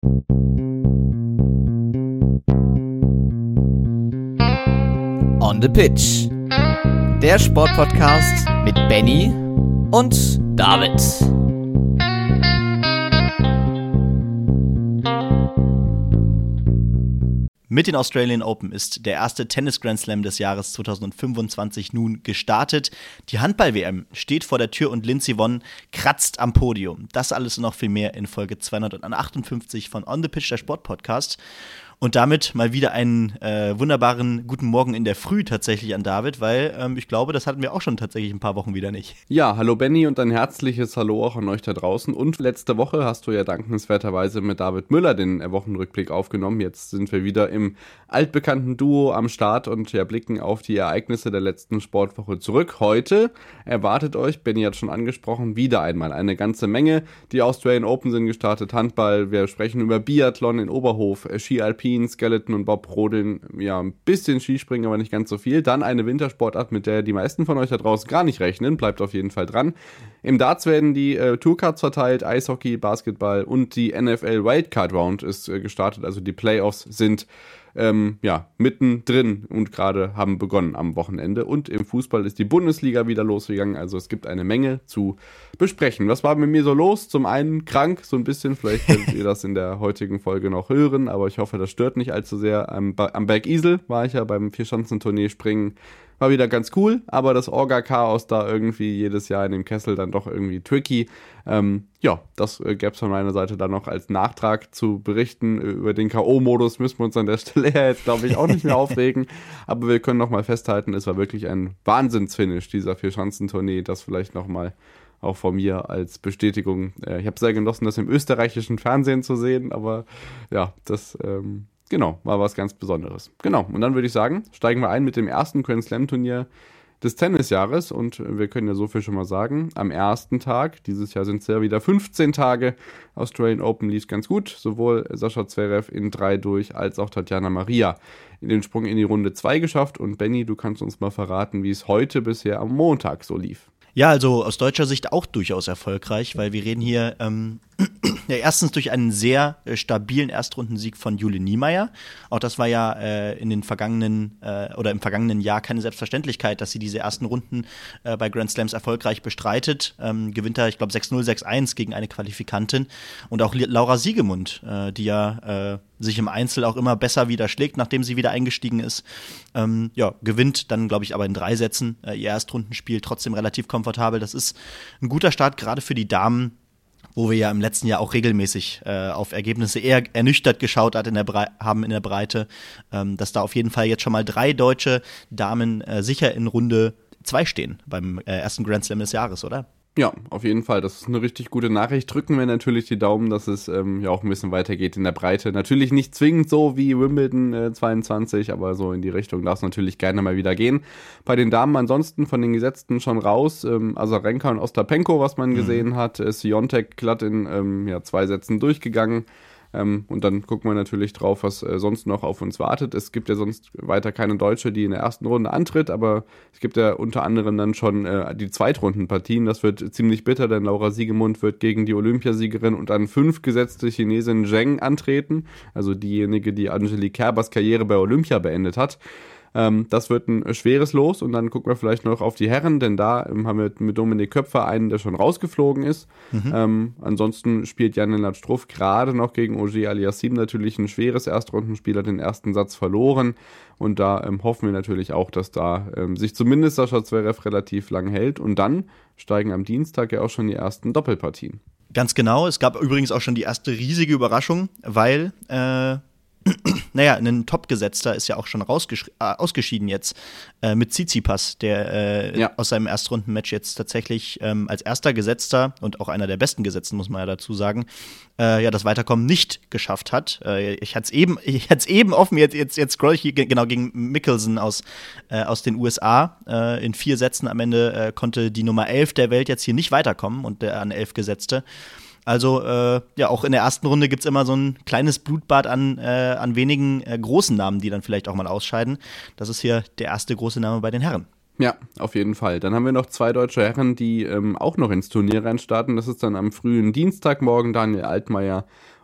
On the Pitch. Der Sportpodcast mit Benny und David. Mit den Australian Open ist der erste Tennis-Grand Slam des Jahres 2025 nun gestartet. Die Handball-WM steht vor der Tür und Lindsey Vonn kratzt am Podium. Das alles und noch viel mehr in Folge 258 von On the Pitch, der Sportpodcast. Und damit mal wieder einen wunderbaren guten Morgen in der Früh tatsächlich an David, weil ich glaube, das hatten wir auch schon tatsächlich ein paar Wochen wieder nicht. Ja, hallo Benny und ein herzliches Hallo auch an euch da draußen. Und letzte Woche hast du ja dankenswerterweise mit David Müller den Wochenrückblick aufgenommen. Jetzt sind wir wieder im altbekannten Duo am Start und ja, blicken auf die Ereignisse der letzten Sportwoche zurück. Heute erwartet euch, Benny hat schon angesprochen, wieder einmal eine ganze Menge. Die Australian Open sind gestartet, Handball, wir sprechen über Biathlon in Oberhof, Ski Alpin, Skeleton und Bob Rodeln, ja, ein bisschen Skispringen, aber nicht ganz so viel. Dann eine Wintersportart, mit der die meisten von euch da draußen gar nicht rechnen, bleibt auf jeden Fall dran. Im Darts werden die Tourcards verteilt, Eishockey, Basketball und die NFL Wildcard Round ist gestartet, also die Playoffs sind mittendrin und gerade haben begonnen am Wochenende. Und im Fußball ist die Bundesliga wieder losgegangen, also es gibt eine Menge zu besprechen. Was war mit mir so los? Zum einen krank, so ein bisschen, vielleicht könnt ihr das in der heutigen Folge noch hören, aber ich hoffe, das stört nicht allzu sehr. Am Berg Isel war ich ja beim Vierschanzentournee springen. War wieder ganz cool, aber das Orga-Chaos da irgendwie jedes Jahr in dem Kessel dann doch irgendwie tricky. Das gäbe es von meiner Seite dann noch als Nachtrag zu berichten. Über den K.O.-Modus müssen wir uns an der Stelle jetzt, glaube ich, auch nicht mehr aufregen. Aber wir können nochmal festhalten, es war wirklich ein Wahnsinnsfinish, dieser Vierschanzentournee. Das vielleicht nochmal auch von mir als Bestätigung. Ich habe sehr genossen, das im österreichischen Fernsehen zu sehen, aber ja, das war was ganz Besonderes. Genau, und dann würde ich sagen, steigen wir ein mit dem ersten Grand Slam Turnier des Tennisjahres und wir können ja so viel schon mal sagen, am ersten Tag, dieses Jahr sind es ja wieder 15 Tage, Australian Open lief ganz gut, sowohl Sascha Zverev in 3 durch, als auch Tatjana Maria in den Sprung in die Runde 2 geschafft und Benny, du kannst uns mal verraten, wie es heute bisher am Montag so lief. Ja, also aus deutscher Sicht auch durchaus erfolgreich, weil wir reden hier erstens durch einen sehr stabilen Erstrundensieg von Jule Niemeyer. Auch das war ja im vergangenen Jahr keine Selbstverständlichkeit, dass sie diese ersten Runden bei Grand Slams erfolgreich bestreitet. Gewinnt da, ich glaube, 6-0, 6-1 gegen eine Qualifikantin. Und auch Laura Siegemund, die ja sich im Einzel auch immer besser wieder schlägt, nachdem sie wieder eingestiegen ist. Gewinnt dann, glaube ich, aber in 3 Sätzen ihr Erstrundenspiel trotzdem relativ komfortabel. Das ist ein guter Start, gerade für die Damen, wo wir ja im letzten Jahr auch regelmäßig auf Ergebnisse eher ernüchtert geschaut haben in der Breite, dass da auf jeden Fall jetzt schon mal 3 deutsche Damen sicher in Runde 2 stehen beim ersten Grand Slam des Jahres, oder? Ja, auf jeden Fall. Das ist eine richtig gute Nachricht. Drücken wir natürlich die Daumen, dass es auch ein bisschen weitergeht in der Breite. Natürlich nicht zwingend so wie Wimbledon 22, aber so in die Richtung darf es natürlich gerne mal wieder gehen. Bei den Damen ansonsten von den Gesetzten schon raus. Azarenka und Ostapenko, was man gesehen hat. Swiatek glatt in 2 Sätzen durchgegangen. Und dann gucken wir natürlich drauf, was sonst noch auf uns wartet. Es gibt ja sonst weiter keine Deutsche, die in der ersten Runde antritt, aber es gibt ja unter anderem dann schon die Zweitrundenpartien. Das wird ziemlich bitter, denn Laura Siegemund wird gegen die Olympiasiegerin und an 5 gesetzte Chinesin Zheng antreten, also diejenige, die Angelique Kerbers Karriere bei Olympia beendet hat. Das wird ein schweres Los und dann gucken wir vielleicht noch auf die Herren, denn da haben wir mit Dominik Köpfer einen, der schon rausgeflogen ist. Ansonsten spielt Jan-Lennart Struff gerade noch gegen Ogier Aliassime natürlich ein schweres Erstrundenspiel, hat den ersten Satz verloren und da hoffen wir natürlich auch, dass da sich zumindest Sascha Zverev relativ lang hält und dann steigen am Dienstag ja auch schon die ersten Doppelpartien. Ganz genau, es gab übrigens auch schon die erste riesige Überraschung, weil ein Topgesetzter ist ja auch schon ausgeschieden jetzt mit Tsitsipas, der aus seinem Erstrundenmatch jetzt tatsächlich als erster Gesetzter und auch einer der besten Gesetzten, muss man ja dazu sagen, das Weiterkommen nicht geschafft hat. Ich hatte es eben offen, jetzt scroll ich hier genau gegen Mickelson aus den USA. In 4 Sätzen am Ende konnte die Nummer 11 der Welt jetzt hier nicht weiterkommen und der an 11 Gesetzte. Also auch in der ersten Runde gibt es immer so ein kleines Blutbad an wenigen großen Namen, die dann vielleicht auch mal ausscheiden. Das ist hier der erste große Name bei den Herren. Ja, auf jeden Fall. Dann haben wir noch 2 deutsche Herren, die auch noch ins Turnier reinstarten. Das ist dann am frühen Dienstagmorgen Daniel Altmaier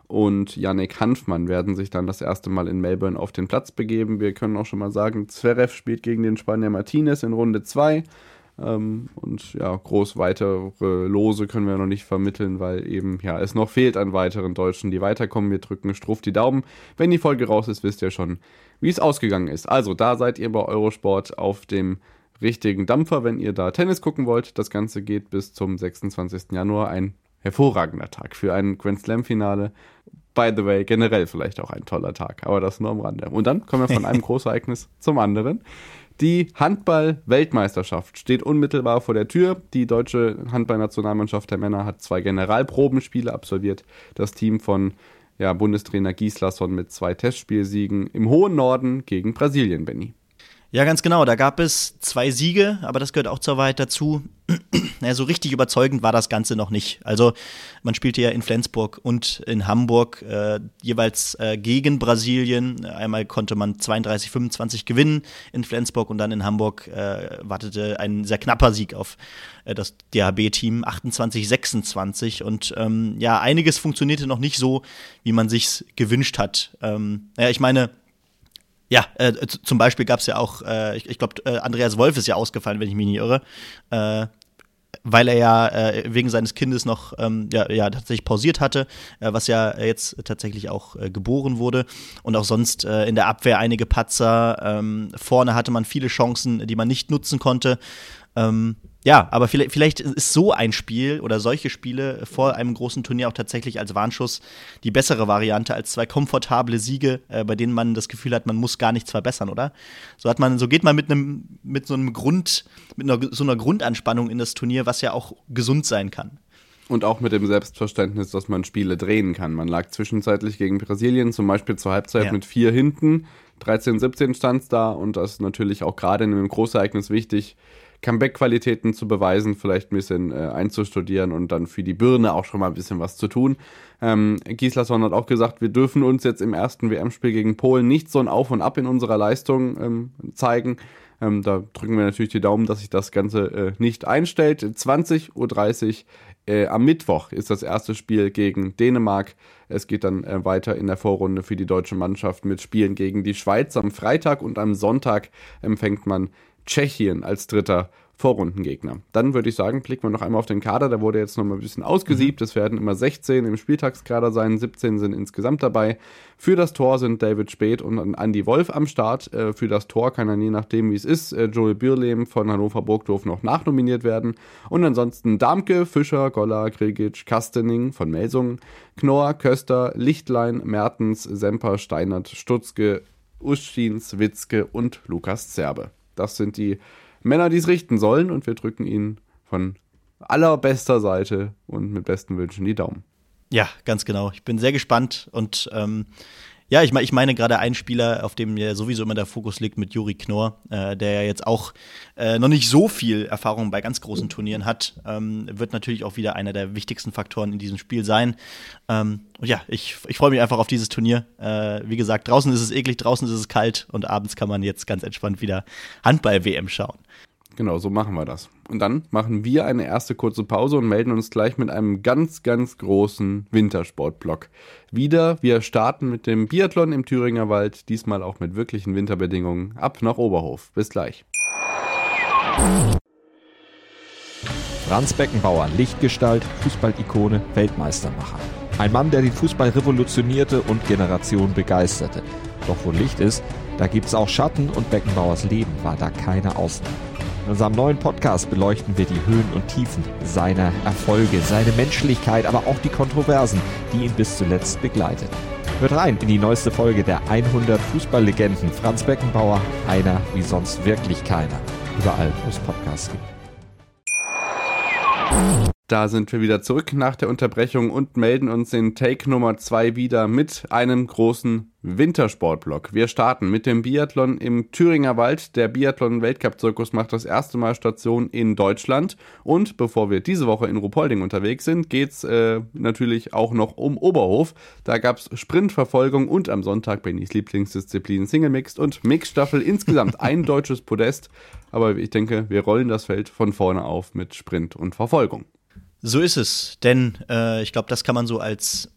und Yannick Hanfmann werden sich dann das erste Mal in Melbourne auf den Platz begeben. Wir können auch schon mal sagen, Zverev spielt gegen den Spanier Martinez in Runde 2. Und ja, groß weitere Lose können wir noch nicht vermitteln, weil eben ja es noch fehlt an weiteren Deutschen, die weiterkommen. Wir drücken Struff die Daumen. Wenn die Folge raus ist, wisst ihr schon, wie es ausgegangen ist. Also da seid ihr bei Eurosport auf dem richtigen Dampfer, wenn ihr da Tennis gucken wollt. Das Ganze geht bis zum 26. Januar. Ein hervorragender Tag für ein Grand Slam-Finale. By the way, generell vielleicht auch ein toller Tag, aber das nur am Rande. Und dann kommen wir von einem Großereignis zum anderen. Die Handball-Weltmeisterschaft steht unmittelbar vor der Tür. Die deutsche Handballnationalmannschaft der Männer hat 2 Generalprobenspiele absolviert. Das Team von Bundestrainer Gislason mit 2 Testspielsiegen im hohen Norden gegen Brasilien, Benni. Ja, ganz genau. Da gab es 2 Siege, aber das gehört auch zur Wahrheit dazu. Naja, so richtig überzeugend war das Ganze noch nicht. Also man spielte ja in Flensburg und in Hamburg jeweils gegen Brasilien. Einmal konnte man 32-25 gewinnen in Flensburg und dann in Hamburg wartete ein sehr knapper Sieg auf das DHB-Team, 28-26. Und einiges funktionierte noch nicht so, wie man sich's gewünscht hat. Ich meine, zum Beispiel gab es ja auch, ich glaube, Andreas Wolf ist ja ausgefallen, wenn ich mich nicht irre, weil er ja wegen seines Kindes noch tatsächlich pausiert hatte, was ja jetzt tatsächlich auch geboren wurde. Und auch sonst in der Abwehr einige Patzer. Vorne hatte man viele Chancen, die man nicht nutzen konnte. Aber vielleicht ist so ein Spiel oder solche Spiele vor einem großen Turnier auch tatsächlich als Warnschuss die bessere Variante als 2 komfortable Siege, bei denen man das Gefühl hat, man muss gar nichts verbessern, oder? So geht man mit so einer Grundanspannung in das Turnier, was ja auch gesund sein kann. Und auch mit dem Selbstverständnis, dass man Spiele drehen kann. Man lag zwischenzeitlich gegen Brasilien zum Beispiel zur Halbzeit mit 4 hinten, 13-17 stand es da und das ist natürlich auch gerade in einem Großereignis wichtig, Comeback-Qualitäten zu beweisen, vielleicht ein bisschen einzustudieren und dann für die Birne auch schon mal ein bisschen was zu tun. Gislason hat auch gesagt, wir dürfen uns jetzt im ersten WM-Spiel gegen Polen nicht so ein Auf und Ab in unserer Leistung zeigen. Da drücken wir natürlich die Daumen, dass sich das Ganze nicht einstellt. 20:30 Uhr am Mittwoch ist das erste Spiel gegen Dänemark. Es geht dann weiter in der Vorrunde für die deutsche Mannschaft mit Spielen gegen die Schweiz am Freitag und am Sonntag empfängt man Tschechien als dritter Vorrundengegner. Dann würde ich sagen, blicken wir noch einmal auf den Kader. Der wurde jetzt noch mal ein bisschen ausgesiebt. Es werden immer 16 im Spieltagskader sein, 17 sind insgesamt dabei. Für das Tor sind David Späth und Andi Wolf am Start. Für das Tor kann dann je nachdem, wie es ist, Joel Bürlehm von Hannover Burgdorf noch nachnominiert werden. Und ansonsten Damke, Fischer, Goller, Grigic, Kastening von Melsungen, Knorr, Köster, Lichtlein, Mertens, Semper, Steinert, Stutzke, Uschins, Witzke und Lukas Zerbe. Das sind die Männer, die es richten sollen und wir drücken ihnen von allerbester Seite und mit besten Wünschen die Daumen. Ja, ganz genau. Ich bin sehr gespannt und ich meine gerade einen Spieler, auf dem ja sowieso immer der Fokus liegt mit Juri Knorr, der ja jetzt auch noch nicht so viel Erfahrung bei ganz großen Turnieren hat, wird natürlich auch wieder einer der wichtigsten Faktoren in diesem Spiel sein. Ich freue mich einfach auf dieses Turnier. Wie gesagt, draußen ist es eklig, draußen ist es kalt und abends kann man jetzt ganz entspannt wieder Handball-WM schauen. Genau, so machen wir das. Und dann machen wir eine erste kurze Pause und melden uns gleich mit einem ganz, ganz großen Wintersportblock. Wir starten mit dem Biathlon im Thüringer Wald, diesmal auch mit wirklichen Winterbedingungen, ab nach Oberhof. Bis gleich. Franz Beckenbauer, Lichtgestalt, Fußballikone, Weltmeistermacher. Ein Mann, der den Fußball revolutionierte und Generationen begeisterte. Doch wo Licht ist, da gibt's auch Schatten und Beckenbauers Leben war da keine Ausnahme. In unserem neuen Podcast beleuchten wir die Höhen und Tiefen seiner Erfolge, seine Menschlichkeit, aber auch die Kontroversen, die ihn bis zuletzt begleiteten. Hört rein in die neueste Folge der 100 Fußballlegenden. Franz Beckenbauer, einer wie sonst wirklich keiner. Überall, wo es Podcasts gibt. Da sind wir wieder zurück nach der Unterbrechung und melden uns in Take Nummer 2 wieder mit einem großen Wintersportblock. Wir starten mit dem Biathlon im Thüringer Wald. Der Biathlon-Weltcup-Zirkus macht das erste Mal Station in Deutschland. Und bevor wir diese Woche in Ruhpolding unterwegs sind, geht's natürlich auch noch um Oberhof. Da gab's Sprintverfolgung und am Sonntag Bennys Lieblingsdisziplin Single Mixed und Mixstaffel. Insgesamt ein deutsches Podest. Aber ich denke, wir rollen das Feld von vorne auf mit Sprint und Verfolgung. So ist es, denn ich glaube, das kann man so als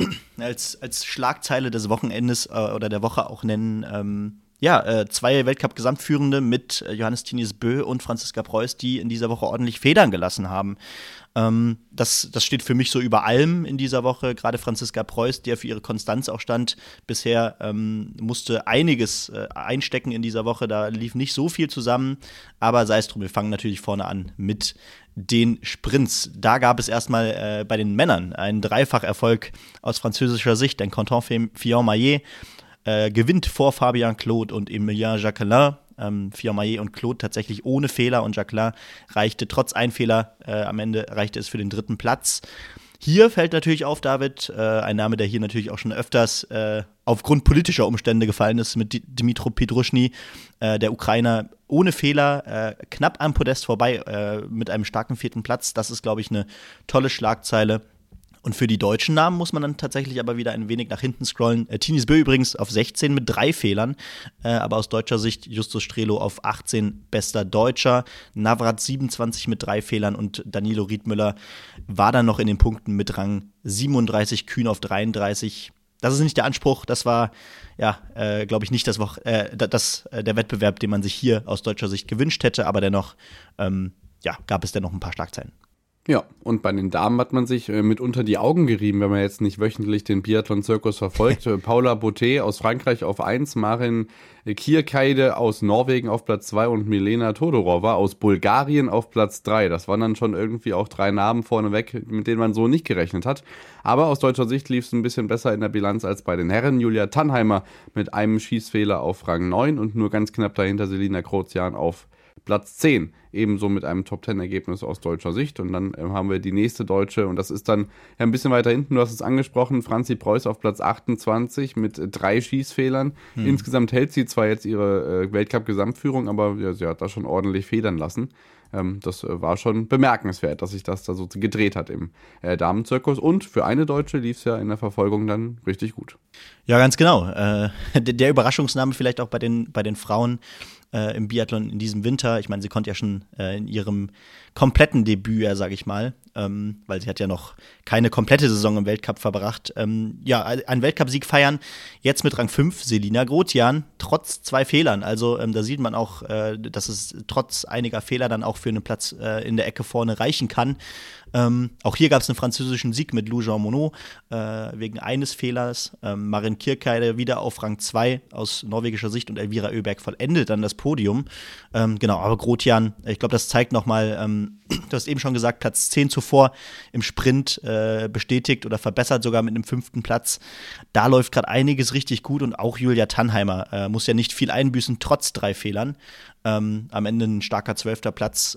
Schlagzeile des Wochenendes oder der Woche auch nennen. Zwei Weltcup-Gesamtführende mit Johannes Tinius Bö und Franziska Preuß, die in dieser Woche ordentlich Federn gelassen haben. Das steht für mich so über allem in dieser Woche. Gerade Franziska Preuß, die ja für ihre Konstanz auch stand bisher, musste einiges einstecken in dieser Woche. Da lief nicht so viel zusammen, aber sei es drum, wir fangen natürlich vorne an mit den Sprints. Da gab es erstmal bei den Männern einen Dreifacherfolg aus französischer Sicht, denn Quentin Fillon-Maillet gewinnt vor Fabien Claude und Emilien Jacquelin. Fillon-Maillet und Claude tatsächlich ohne Fehler und Jacquelin reichte trotz ein Fehler, am Ende reichte es für den 3. Platz. Hier fällt natürlich auf, David, ein Name, der hier natürlich auch schon öfters aufgrund politischer Umstände gefallen ist, mit Dmytro Pietruschny, der Ukrainer ohne Fehler, knapp am Podest vorbei mit einem starken 4. Platz. Das ist, glaube ich, eine tolle Schlagzeile. Und für die deutschen Namen muss man dann tatsächlich aber wieder ein wenig nach hinten scrollen. Tinius Bö übrigens auf 16 mit 3 Fehlern, aber aus deutscher Sicht Justus Strelo auf 18 bester Deutscher, Navrat 27 mit 3 Fehlern und Danilo Riedmüller war dann noch in den Punkten mit Rang 37, Kühn auf 33. Das ist nicht der Anspruch, das war, glaube ich, nicht der Wettbewerb, den man sich hier aus deutscher Sicht gewünscht hätte, aber dennoch gab es dennoch ein paar Schlagzeilen. Ja, und bei den Damen hat man sich mitunter die Augen gerieben, wenn man jetzt nicht wöchentlich den Biathlon-Zirkus verfolgt. Paula Bottet aus Frankreich auf 1, Marin Kierkeide aus Norwegen auf Platz 2 und Milena Todorova aus Bulgarien auf Platz 3. Das waren dann schon irgendwie auch 3 Namen vorneweg, mit denen man so nicht gerechnet hat. Aber aus deutscher Sicht lief es ein bisschen besser in der Bilanz als bei den Herren. Julia Tannheimer mit einem Schießfehler auf Rang 9 und nur ganz knapp dahinter Selina Grozian auf Platz 10, ebenso mit einem Top-10-Ergebnis aus deutscher Sicht. Und dann haben wir die nächste Deutsche, und das ist dann ein bisschen weiter hinten, du hast es angesprochen, Franzi Preuß auf Platz 28 mit 3 Schießfehlern. Insgesamt hält sie zwar jetzt ihre Weltcup-Gesamtführung, aber sie hat da schon ordentlich federn lassen. Das war schon bemerkenswert, dass sich das da so gedreht hat im Damenzirkus. Und für eine Deutsche lief es ja in der Verfolgung dann richtig gut. Ja, ganz genau. Der Überraschungsname vielleicht auch bei den Frauen im Biathlon in diesem Winter. Ich meine, sie konnte ja schon in ihrem kompletten Debüt, sage ich mal, weil sie hat ja noch keine komplette Saison im Weltcup verbracht, einen Weltcup-Sieg feiern. Jetzt mit Rang 5 Selina Grozian, trotz 2 Fehlern. Also da sieht man auch, dass es trotz einiger Fehler dann auch für einen Platz in der Ecke vorne reichen kann. Auch hier gab es einen französischen Sieg mit Lou Jean Monod wegen eines Fehlers. Marin Kierkeide wieder auf Rang 2 aus norwegischer Sicht und Elvira Oeberg vollendet dann das Podium. Aber Grozian, ich glaube, das zeigt nochmal, du hast eben schon gesagt, Platz 10 zuvor im Sprint bestätigt oder verbessert sogar mit einem 5. Platz. Da läuft gerade einiges richtig gut und auch Julia Tannheimer muss ja nicht viel einbüßen, trotz 3 Fehlern. Am Ende ein starker 12. Platz.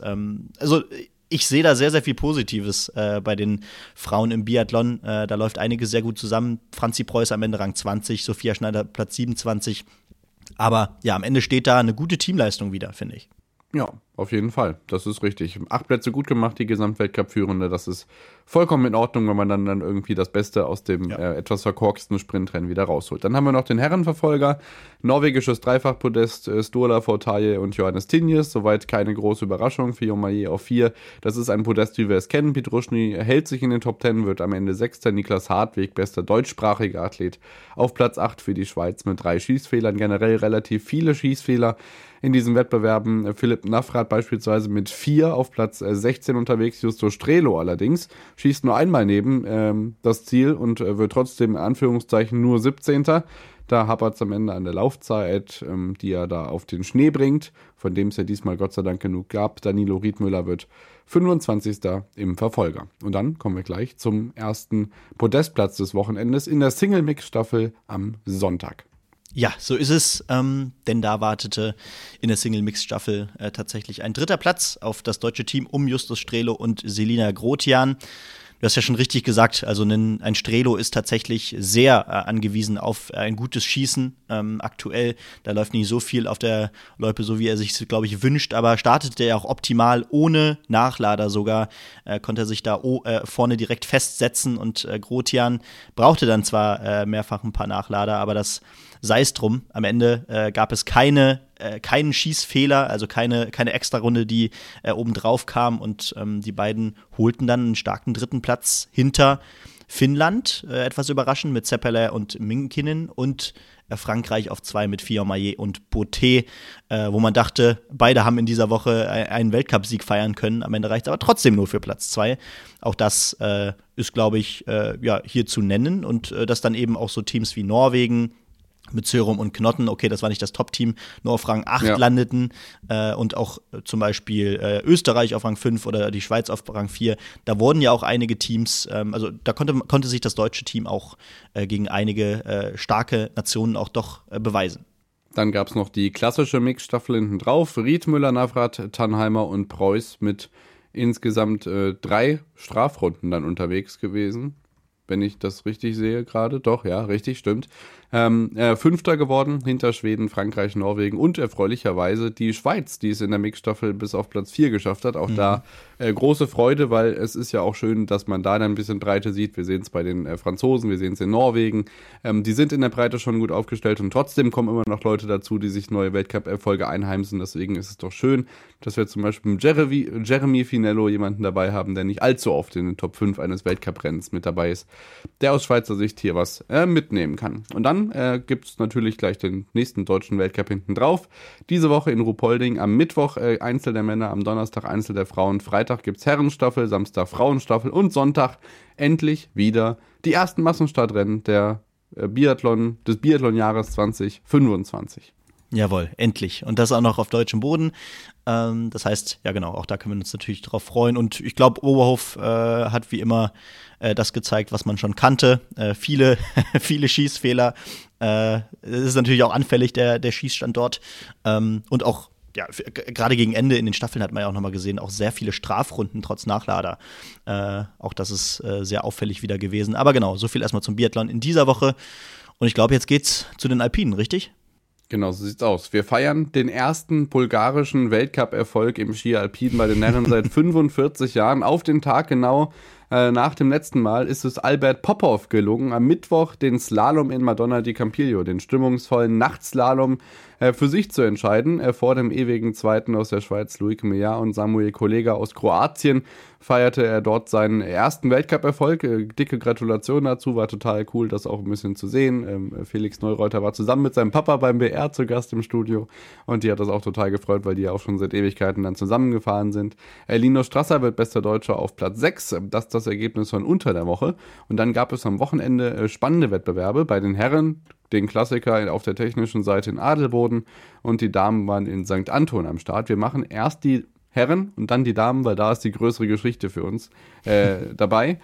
Ich sehe da sehr, sehr viel Positives bei den Frauen im Biathlon. Da läuft einiges sehr gut zusammen. Franzi Preuß am Ende Rang 20, Sophia Schneider Platz 27. Aber ja, am Ende steht da eine gute Teamleistung wieder, finde ich. Ja, auf jeden Fall. Das ist richtig. 8 Plätze gut gemacht, die Gesamtweltcup-Führende. Das ist vollkommen in Ordnung, wenn man dann irgendwie das Beste aus dem etwas verkorksten Sprintrennen wieder rausholt. Dann haben wir noch den Herrenverfolger. Norwegisches Dreifachpodest, Sturla Fortaje und Johannes Tinius. Soweit keine große Überraschung. Fillon-Maillet auf 4. Das ist ein Podest, wie wir es kennen. Pietruschny hält sich in den Top 10, wird am Ende 6. Niklas Hartweg, bester deutschsprachiger Athlet, auf Platz 8 für die Schweiz mit 3 Schießfehlern. Generell relativ viele Schießfehler in diesen Wettbewerben. Philipp Navrat beispielsweise mit 4 auf Platz 16 unterwegs. Justo Strelo allerdings schießt nur einmal neben das Ziel und wird trotzdem in Anführungszeichen nur 17. Da hapert es am Ende an der Laufzeit, die er da auf den Schnee bringt, von dem es ja diesmal Gott sei Dank genug gab. Danilo Riedmüller wird 25. im Verfolger. Und dann kommen wir gleich zum ersten Podestplatz des Wochenendes in der Single-Mix-Staffel am Sonntag. Ja, so ist es, denn da wartete in der Single-Mix-Staffel tatsächlich ein 3. Platz auf das deutsche Team um Justus Strelo und Selina Grozian. Du hast ja schon richtig gesagt, also ein Strelo ist tatsächlich sehr angewiesen auf ein gutes Schießen aktuell. Da läuft nicht so viel auf der Loipe, so wie er sich, glaube ich, wünscht, aber startete er auch optimal, ohne Nachlader sogar, konnte er sich da vorne direkt festsetzen und Grozian brauchte dann zwar mehrfach ein paar Nachlader, aber das sei es drum. Am Ende gab es keine keinen Schießfehler, also keine Extra-Runde, die obendrauf kam. Und die beiden holten dann einen starken 3. Platz hinter Finnland, etwas überraschend, mit Seppälä und Minkinen, und Frankreich auf 2 mit Fillon-Maillet und Botté, wo man dachte, beide haben in dieser Woche einen Weltcupsieg feiern können. Am Ende reicht es aber trotzdem nur für Platz 2. Auch das ist, glaube ich, hier zu nennen. Und dass dann eben auch so Teams wie Norwegen mit Sørum und Knotten, okay, das war nicht das Top-Team, nur auf Rang 8 landeten, und auch zum Beispiel Österreich auf Rang 5 oder die Schweiz auf Rang 4. Da wurden ja auch einige Teams, also da konnte sich das deutsche Team auch gegen einige starke Nationen auch doch beweisen. Dann gab es noch die klassische Mixstaffel hinten drauf. Riedmüller, Navrat, Tannheimer und Preuß mit insgesamt 3 Strafrunden dann unterwegs gewesen. Wenn ich das richtig sehe gerade. Doch, ja, richtig, stimmt. Fünfter geworden, hinter Schweden, Frankreich, Norwegen und erfreulicherweise die Schweiz, die es in der Mixstaffel bis auf Platz 4 geschafft hat. Auch da große Freude, weil es ist ja auch schön, dass man da dann ein bisschen Breite sieht. Wir sehen es bei den Franzosen, wir sehen es in Norwegen. Die sind in der Breite schon gut aufgestellt und trotzdem kommen immer noch Leute dazu, die sich neue Weltcup-Erfolge einheimsen. Deswegen ist es doch schön, dass wir zum Beispiel mit Jeremy Finello jemanden dabei haben, der nicht allzu oft in den Top 5 eines Weltcup-Rennens mit dabei ist, der aus Schweizer Sicht hier was mitnehmen kann. Und dann gibt es natürlich gleich den nächsten deutschen Weltcup hinten drauf. Diese Woche in Ruhpolding am Mittwoch Einzel der Männer, am Donnerstag Einzel der Frauen. Freitag gibt es Herrenstaffel, Samstag Frauenstaffel und Sonntag endlich wieder die ersten Massenstartrennen des Biathlon-Jahres 2025. Jawohl, endlich. Und das auch noch auf deutschem Boden. Das heißt, ja genau, auch da können wir uns natürlich drauf freuen. Und ich glaube, Oberhof hat wie immer das gezeigt, was man schon kannte. Viele Schießfehler. Es ist natürlich auch anfällig, der Schießstand dort. Und auch, ja, gerade gegen Ende in den Staffeln hat man ja auch nochmal gesehen, auch sehr viele Strafrunden trotz Nachlader. Auch das ist sehr auffällig wieder gewesen. Aber genau, so viel erstmal zum Biathlon in dieser Woche. Und ich glaube, jetzt geht's zu den Alpinen, richtig? Genau, so sieht's aus. Wir feiern den ersten bulgarischen Weltcup-Erfolg im Ski Alpin bei den Herren seit 45 Jahren. Auf den Tag genau nach dem letzten Mal ist es Albert Popov gelungen, am Mittwoch den Slalom in Madonna di Campiglio, den stimmungsvollen Nachtslalom, für sich zu entscheiden. Vor dem ewigen Zweiten aus der Schweiz, Loic Meillard, und Samuel Kolega aus Kroatien feierte er dort seinen ersten Weltcup-Erfolg. Dicke Gratulation dazu, war total cool, das auch ein bisschen zu sehen. Felix Neureuter war zusammen mit seinem Papa beim BR zu Gast im Studio und die hat das auch total gefreut, weil die ja auch schon seit Ewigkeiten dann zusammengefahren sind. Linus Strasser wird bester Deutscher auf Platz 6, das ist das Ergebnis von unter der Woche. Und dann gab es am Wochenende spannende Wettbewerbe bei den Herren, den Klassiker auf der technischen Seite in Adelboden, und die Damen waren in St. Anton am Start. Wir machen erst die Herren und dann die Damen, weil da ist die größere Geschichte für uns dabei.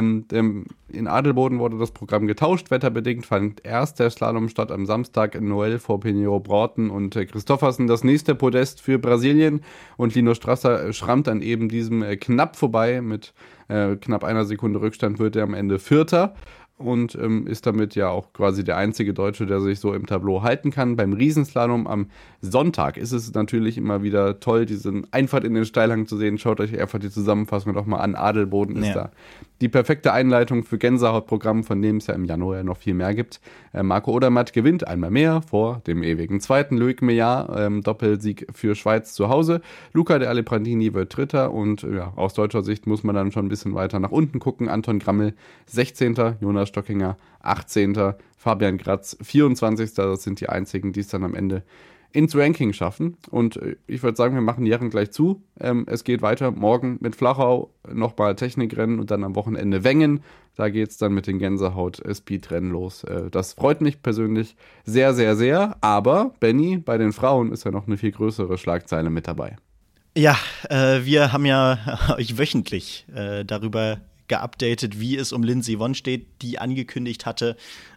In Adelboden wurde das Programm getauscht, wetterbedingt fand erst der Slalom statt am Samstag. Noel vor Pinheiro Broughton und Christoffersen das nächste Podest für Brasilien, und Lino Strasser schrammt an eben diesem knapp vorbei. Mit knapp einer Sekunde Rückstand wird er am Ende Vierter und ist damit ja auch quasi der einzige Deutsche, der sich so im Tableau halten kann. Beim Riesenslalom am Sonntag ist es natürlich immer wieder toll, diesen Einfahrt in den Steilhang zu sehen. Schaut euch einfach die Zusammenfassung doch mal an. Adelboden ist da die perfekte Einleitung für Gänsehautprogramm, von dem es ja im Januar ja noch viel mehr gibt. Marco Odermatt gewinnt einmal mehr vor dem ewigen Zweiten, Loic Meillard, Doppelsieg für Schweiz zu Hause. Luca de Aleprandini wird Dritter, und ja, aus deutscher Sicht muss man dann schon ein bisschen weiter nach unten gucken. Anton Grammel 16., Jonas Stockinger 18., Fabian Gratz 24. Das sind die einzigen, die es dann am Ende ins Ranking schaffen. Und ich würde sagen, wir machen die Herren gleich zu. Es geht weiter morgen mit Flachau, nochmal Technikrennen und dann am Wochenende Wengen. Da geht es dann mit den Gänsehaut-Speedrennen los. Das freut mich persönlich sehr, sehr, sehr. Aber, Benny, bei den Frauen ist ja noch eine viel größere Schlagzeile mit dabei. Ja, wir haben ja euch wöchentlich darüber geupdatet, wie es um Lindsey Vonn steht, die angekündigt hatte,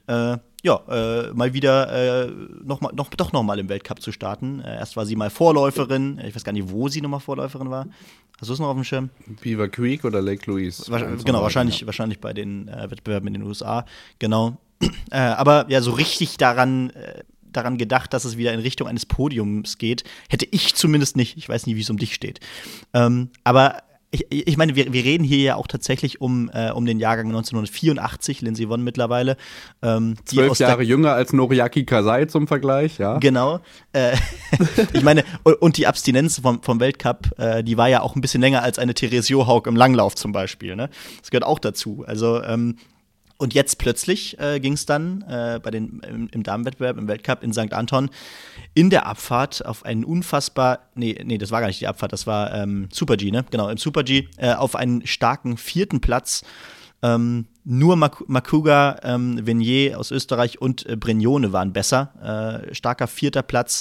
mal wieder noch mal im Weltcup zu starten. Erst war sie mal Vorläuferin, ich weiß gar nicht, wo sie nochmal Vorläuferin war. Hast du es noch auf dem Schirm? Beaver Creek oder Lake Louise? Genau, wahrscheinlich bei den Wettbewerben in den USA, genau. Aber ja, so richtig daran gedacht, dass es wieder in Richtung eines Podiums geht, hätte ich zumindest nicht. Ich weiß nie, wie es um dich steht. Aber ich meine, wir reden hier ja auch tatsächlich um den Jahrgang 1984, Lindsey Vonn mittlerweile. 12 Jahre jünger als Noriaki Kasai zum Vergleich, ja. Genau. Ich meine, und die Abstinenz vom Weltcup, die war ja auch ein bisschen länger als eine Therese Johaug im Langlauf zum Beispiel. Ne? Das gehört auch dazu. Also, und jetzt plötzlich ging es dann im Damenwettbewerb, im Weltcup in St. Anton in der Abfahrt auf einen nee, das war gar nicht die Abfahrt, das war Super-G, ne? Genau, im Super-G auf einen starken 4. Platz. Nur Makuga, Venier aus Österreich und Brignone waren besser. Starker 4. Platz,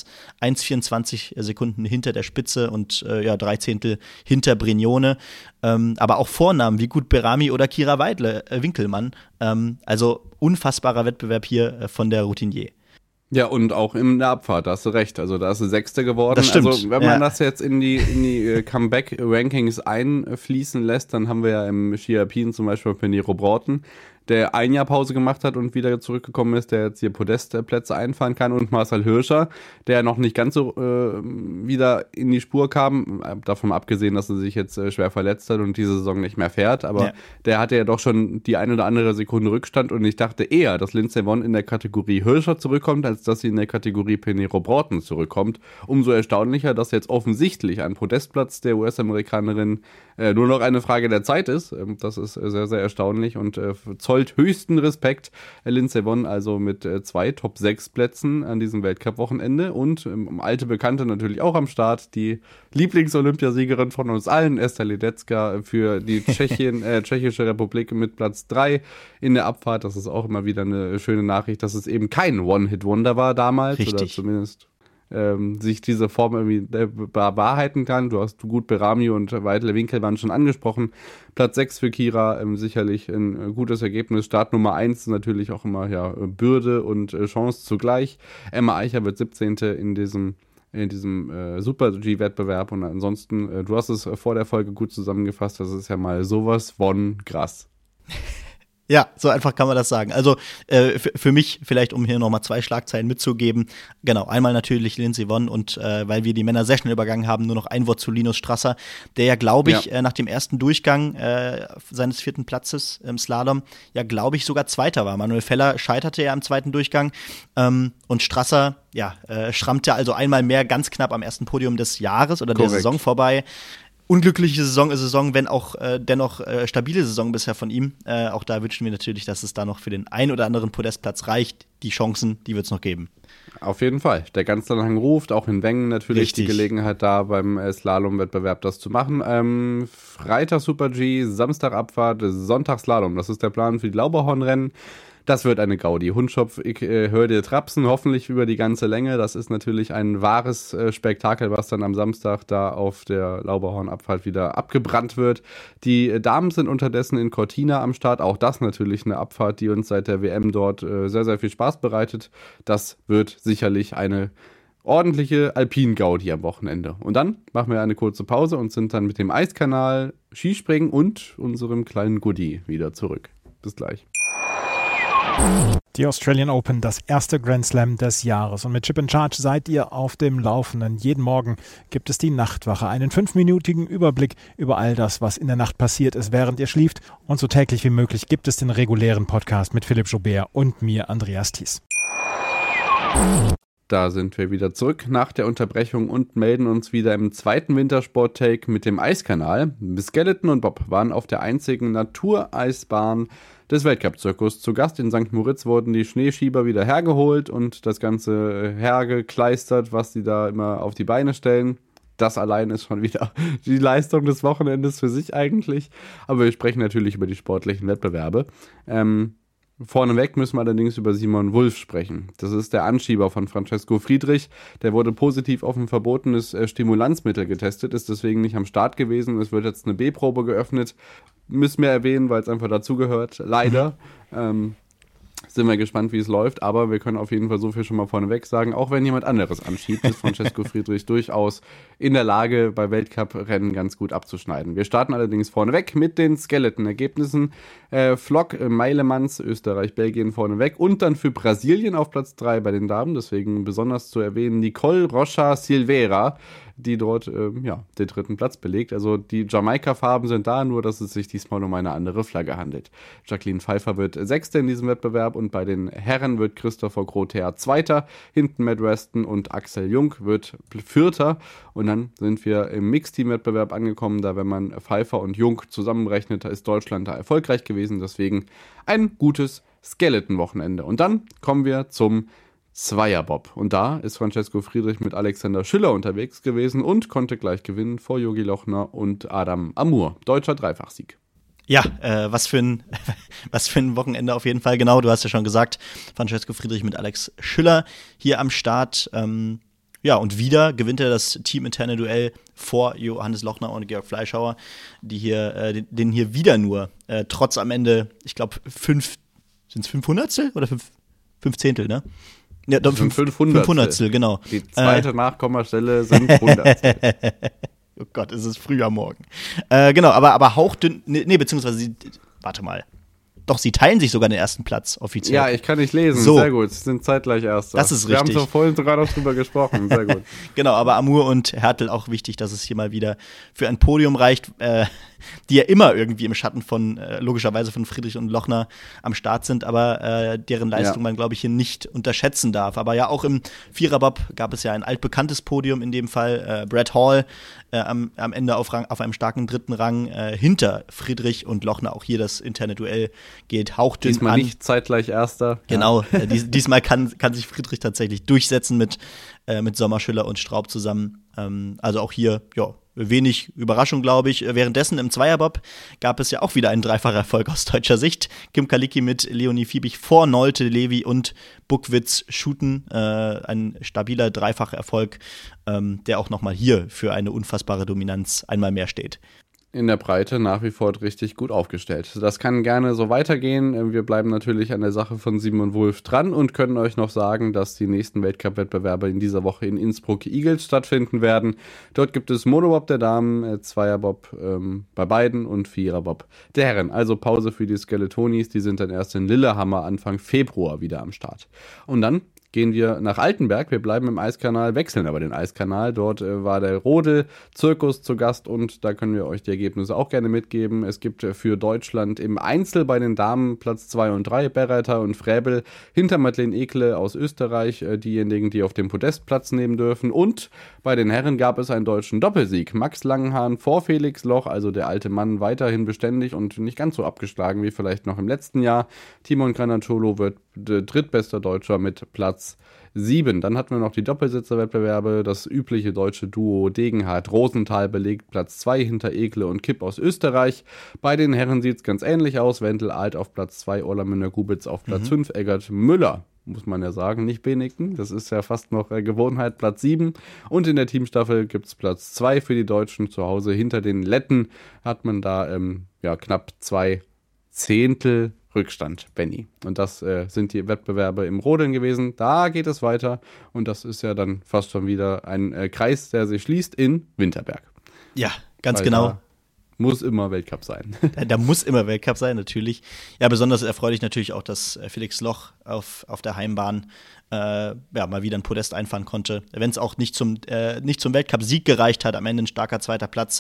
1,24 Sekunden hinter der Spitze und 3/10 hinter Brignone. Aber auch Vornamen wie Gut Berami oder Kira Winkelmann. Also unfassbarer Wettbewerb hier von der Routinier. Ja, und auch in der Abfahrt, da hast du recht. Also da ist sie Sechste geworden. Das stimmt. Also wenn man das jetzt in die Comeback-Rankings einfließen lässt, dann haben wir ja im Ski Alpin zum Beispiel Pinheiro Broughton, der ein Jahr Pause gemacht hat und wieder zurückgekommen ist, der jetzt hier Podestplätze einfahren kann, und Marcel Hirscher, der noch nicht ganz so wieder in die Spur kam, davon abgesehen, dass er sich jetzt schwer verletzt hat und diese Saison nicht mehr fährt, aber der hatte ja doch schon die ein oder andere Sekunde Rückstand, und ich dachte eher, dass Lindsey Vonn in der Kategorie Hirscher zurückkommt, als dass sie in der Kategorie Pinheiro Broughton zurückkommt. Umso erstaunlicher, dass jetzt offensichtlich ein Podestplatz der US-Amerikanerin nur noch eine Frage der Zeit ist. Das ist sehr, sehr erstaunlich und zollt höchsten Respekt. Lindsey Vonn also mit 2 Top-6-Plätzen an diesem Weltcup-Wochenende und alte Bekannte natürlich auch am Start, die Lieblings-Olympiasiegerin von uns allen, Esther Ledecká für die Tschechische Republik mit Platz 3 in der Abfahrt. Das ist auch immer wieder eine schöne Nachricht, dass es eben kein One-Hit-Wonder war damals. Richtig. Oder zumindest sich diese Form irgendwie bewahrheiten kann. Du hast Gut Berami und Weidle Winkelmann schon angesprochen. Platz 6 für Kira, sicherlich ein gutes Ergebnis. Start Nummer 1 ist natürlich auch immer Bürde und Chance zugleich. Emma Eicher wird 17. in diesem Super-G-Wettbewerb, und ansonsten, du hast es vor der Folge gut zusammengefasst, das ist ja mal sowas von krass. Ja, so einfach kann man das sagen. Also für mich, vielleicht um hier nochmal 2 Schlagzeilen mitzugeben, genau, einmal natürlich Lindsey Vonn und weil wir die Männer sehr schnell übergangen haben, nur noch ein Wort zu Linus Strasser, der ja, glaube ich, nach dem ersten Durchgang seines 4. Platzes im Slalom, ja, glaube ich, sogar Zweiter war. Manuel Feller scheiterte ja im 2. Durchgang und Strasser, schrammte also einmal mehr ganz knapp am ersten Podium des Jahres oder der Saison vorbei. Unglückliche Saison, wenn auch dennoch stabile Saison bisher von ihm. Auch da wünschen wir natürlich, dass es da noch für den ein oder anderen Podestplatz reicht. Die Chancen, die wird es noch geben. Auf jeden Fall. Der Ganzlandhang ruft, auch in Wengen natürlich. Richtig. Die Gelegenheit da beim Slalom-Wettbewerb das zu machen. Freitag Super-G, Samstag Abfahrt, Sonntag Slalom. Das ist der Plan für die Lauberhornrennen. Das wird eine Gaudi. Hundschopf, ich höre dir trapsen, hoffentlich über die ganze Länge. Das ist natürlich ein wahres Spektakel, was dann am Samstag da auf der Lauberhornabfahrt wieder abgebrannt wird. Die Damen sind unterdessen in Cortina am Start. Auch das natürlich eine Abfahrt, die uns seit der WM dort sehr, sehr viel Spaß bereitet. Das wird sicherlich eine ordentliche Alpin-Gaudi am Wochenende. Und dann machen wir eine kurze Pause und sind dann mit dem Eiskanal, Skispringen und unserem kleinen Goodie wieder zurück. Bis gleich. Die Australian Open, das erste Grand Slam des Jahres. Und mit Chip in Charge seid ihr auf dem Laufenden. Jeden Morgen gibt es die Nachtwache, einen 5-minütigen Überblick über all das, was in der Nacht passiert ist, während ihr schlieft. Und so täglich wie möglich gibt es den regulären Podcast mit Philipp Joubert und mir, Andreas Thies. Da sind wir wieder zurück nach der Unterbrechung und melden uns wieder im zweiten Wintersport-Take mit dem Eiskanal. Skeleton und Bob waren auf der einzigen Natureisbahn des Weltcup-Zirkus zu Gast. In St. Moritz wurden die Schneeschieber wieder hergeholt und das Ganze hergekleistert, was sie da immer auf die Beine stellen. Das allein ist schon wieder die Leistung des Wochenendes für sich eigentlich. Aber wir sprechen natürlich über die sportlichen Wettbewerbe. Vorneweg müssen wir allerdings über Simon Wulff sprechen. Das ist der Anschieber von Francesco Friedrich. Der wurde positiv auf ein verbotenes Stimulanzmittel getestet, ist deswegen nicht am Start gewesen. Es wird jetzt eine B-Probe geöffnet. Müssen wir erwähnen, weil es einfach dazugehört. Leider. Sind wir gespannt, wie es läuft, aber wir können auf jeden Fall so viel schon mal vorneweg sagen. Auch wenn jemand anderes anschiebt, ist Francesco Friedrich durchaus in der Lage, bei Weltcup-Rennen ganz gut abzuschneiden. Wir starten allerdings vorneweg mit den Skeleton-Ergebnissen. Flock, Meilemans, Österreich, Belgien vorneweg und dann für Brasilien auf Platz 3 bei den Damen, deswegen besonders zu erwähnen, Nicole Rocha Silveira, die dort den 3. Platz belegt. Also die Jamaika-Farben sind da, nur dass es sich diesmal um eine andere Flagge handelt. Jacqueline Pfeiffer wird 6. in diesem Wettbewerb und bei den Herren wird Christopher Groth 2. Hinten Matt Weston und Axel Jung wird 4. Und dann sind wir im Mixteam-Wettbewerb angekommen, da wenn man Pfeiffer und Jung zusammenrechnet, da ist Deutschland da erfolgreich gewesen. Deswegen ein gutes Skeleton-Wochenende. Und dann kommen wir zum Zweierbob. Und da ist Francesco Friedrich mit Alexander Schüller unterwegs gewesen und konnte gleich gewinnen vor Jogi Lochner und Adam Amur. Deutscher Dreifachsieg. Ja, was für ein Wochenende auf jeden Fall. Genau, du hast ja schon gesagt, Francesco Friedrich mit Alex Schüller hier am Start. Ja, und wieder gewinnt er das teaminterne Duell vor Johannes Lochner und Georg Fleischhauer, die hier, den hier wieder nur trotz am Ende, ich glaube, sind es 500stel oder 5 Zehntel, ne? Ja, 500stel, genau. Die zweite Nachkommastelle sind 100. Oh Gott, es ist früh am Morgen. Genau, aber hauchdünn, beziehungsweise warte mal. Doch, sie teilen sich sogar den ersten Platz offiziell. Ja, ich kann nicht lesen. So. Sehr gut. Sie sind zeitgleich Erster. Das ist Wir richtig. haben so vorhin sogar noch drüber gesprochen. Sehr gut. Genau, aber Amur und Hertel auch wichtig, dass es hier mal wieder für ein Podium reicht, die ja immer irgendwie im Schatten von, logischerweise von Friedrich und Lochner am Start sind, aber deren Leistung man, glaube ich, hier nicht unterschätzen darf. Aber ja, auch im Viererbob gab es ja ein altbekanntes Podium, in dem Fall Brad Hall am Ende auf einem starken 3. Rang hinter Friedrich und Lochner. Auch hier das interne Duell geht hauchdünn diesmal an. Nicht zeitgleich Erster. Genau, diesmal kann sich Friedrich tatsächlich durchsetzen mit Sommerschüller und Straub zusammen. Also auch hier, ja, wenig Überraschung, glaube ich. Währenddessen im Zweierbob gab es ja auch wieder einen Dreifacherfolg aus deutscher Sicht. Kim Kalicki mit Leonie Fiebig vor Nolte, Levi und Buckwitz Schuten. Ein stabiler Dreifacherfolg, der auch nochmal hier für eine unfassbare Dominanz einmal mehr steht. In der Breite nach wie vor richtig gut aufgestellt. Das kann gerne so weitergehen. Wir bleiben natürlich an der Sache von Simon Wulff dran und können euch noch sagen, dass die nächsten Weltcup-Wettbewerbe in dieser Woche in Innsbruck Eagles stattfinden werden. Dort gibt es Monobob der Damen, Zweierbob bei beiden und Viererbob der Herren. Also Pause für die Skeletonis, die sind dann erst in Lillehammer Anfang Februar wieder am Start. Und dann gehen wir nach Altenberg. Wir bleiben im Eiskanal, wechseln aber den Eiskanal. Dort war der Rodel-Zirkus zu Gast und da können wir euch die Ergebnisse auch gerne mitgeben. Es gibt für Deutschland im Einzel bei den Damen Platz 2 und 3, Berreiter und Fräbel, hinter Madeleine Ekle aus Österreich, diejenigen, die auf dem Podest Platz nehmen dürfen. Und bei den Herren gab es einen deutschen Doppelsieg. Max Langenhahn vor Felix Loch, also der alte Mann, weiterhin beständig und nicht ganz so abgeschlagen wie vielleicht noch im letzten Jahr. Timon Granatolo wird drittbester Deutscher mit Platz 7. Dann hatten wir noch die Doppelsitzerwettbewerbe. Das übliche deutsche Duo Degenhardt-Rosenthal belegt Platz 2 hinter Ekle und Kipp aus Österreich. Bei den Herren sieht es ganz ähnlich aus. Wendel Alt auf Platz 2, Orlamünder-Gubitz auf Platz 5, Eggert Müller, muss man ja sagen, nicht Benigten. Das ist ja fast noch Gewohnheit, Platz 7. Und in der Teamstaffel gibt es Platz 2 für die Deutschen zu Hause. Hinter den Letten hat man da knapp 2 Zehntel Rückstand, Benny. Und das sind die Wettbewerbe im Rodeln gewesen. Da geht es weiter. Und das ist ja dann fast schon wieder ein Kreis, der sich schließt in Winterberg. Ja, ganz genau. Muss immer Weltcup sein. Da muss immer Weltcup sein, natürlich. Ja, besonders erfreulich natürlich auch, dass Felix Loch auf der Heimbahn mal wieder ein Podest einfahren konnte. Wenn es auch nicht zum Weltcup-Sieg gereicht hat, am Ende ein starker 2. Platz.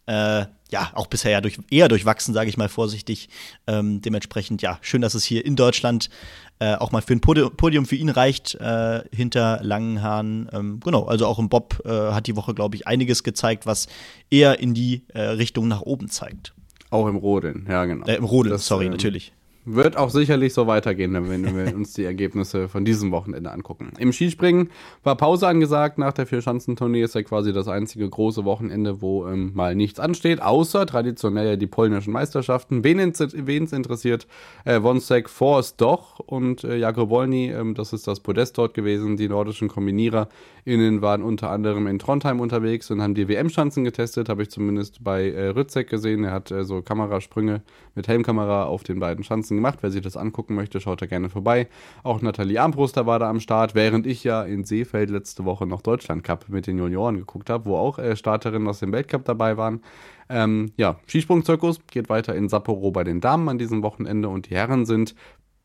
Auch bisher ja eher durchwachsen, sage ich mal vorsichtig. Dementsprechend, ja, schön, dass es hier in Deutschland auch mal für ein Podium für ihn reicht, hinter Langenhahn. Genau, also auch im Bob hat die Woche, glaube ich, einiges gezeigt, was eher in die Richtung nach oben zeigt. Auch im Rodeln, ja, genau. Im Rodeln, natürlich. Wird auch sicherlich so weitergehen, wenn wir uns die Ergebnisse von diesem Wochenende angucken. Im Skispringen war Pause angesagt. Nach der Vierschanzentournee ist ja quasi das einzige große Wochenende, wo mal nichts ansteht, außer traditionell die polnischen Meisterschaften. Wen es interessiert, Wonsek Forst doch und Jakub Wolny, das ist das Podest dort gewesen. Die nordischen Kombinierer*innen waren unter anderem in Trondheim unterwegs und haben die WM-Schanzen getestet, habe ich zumindest bei Rützek gesehen. Er hat so Kamerasprünge mit Helmkamera auf den beiden Schanzen gemacht. Wer sich das angucken möchte, schaut da gerne vorbei. Auch Nathalie Armbruster war da am Start, während ich ja in Seefeld letzte Woche noch Deutschland Cup mit den Junioren geguckt habe, wo auch Starterinnen aus dem Weltcup dabei waren. Skisprung-Zirkus geht weiter in Sapporo bei den Damen an diesem Wochenende und die Herren sind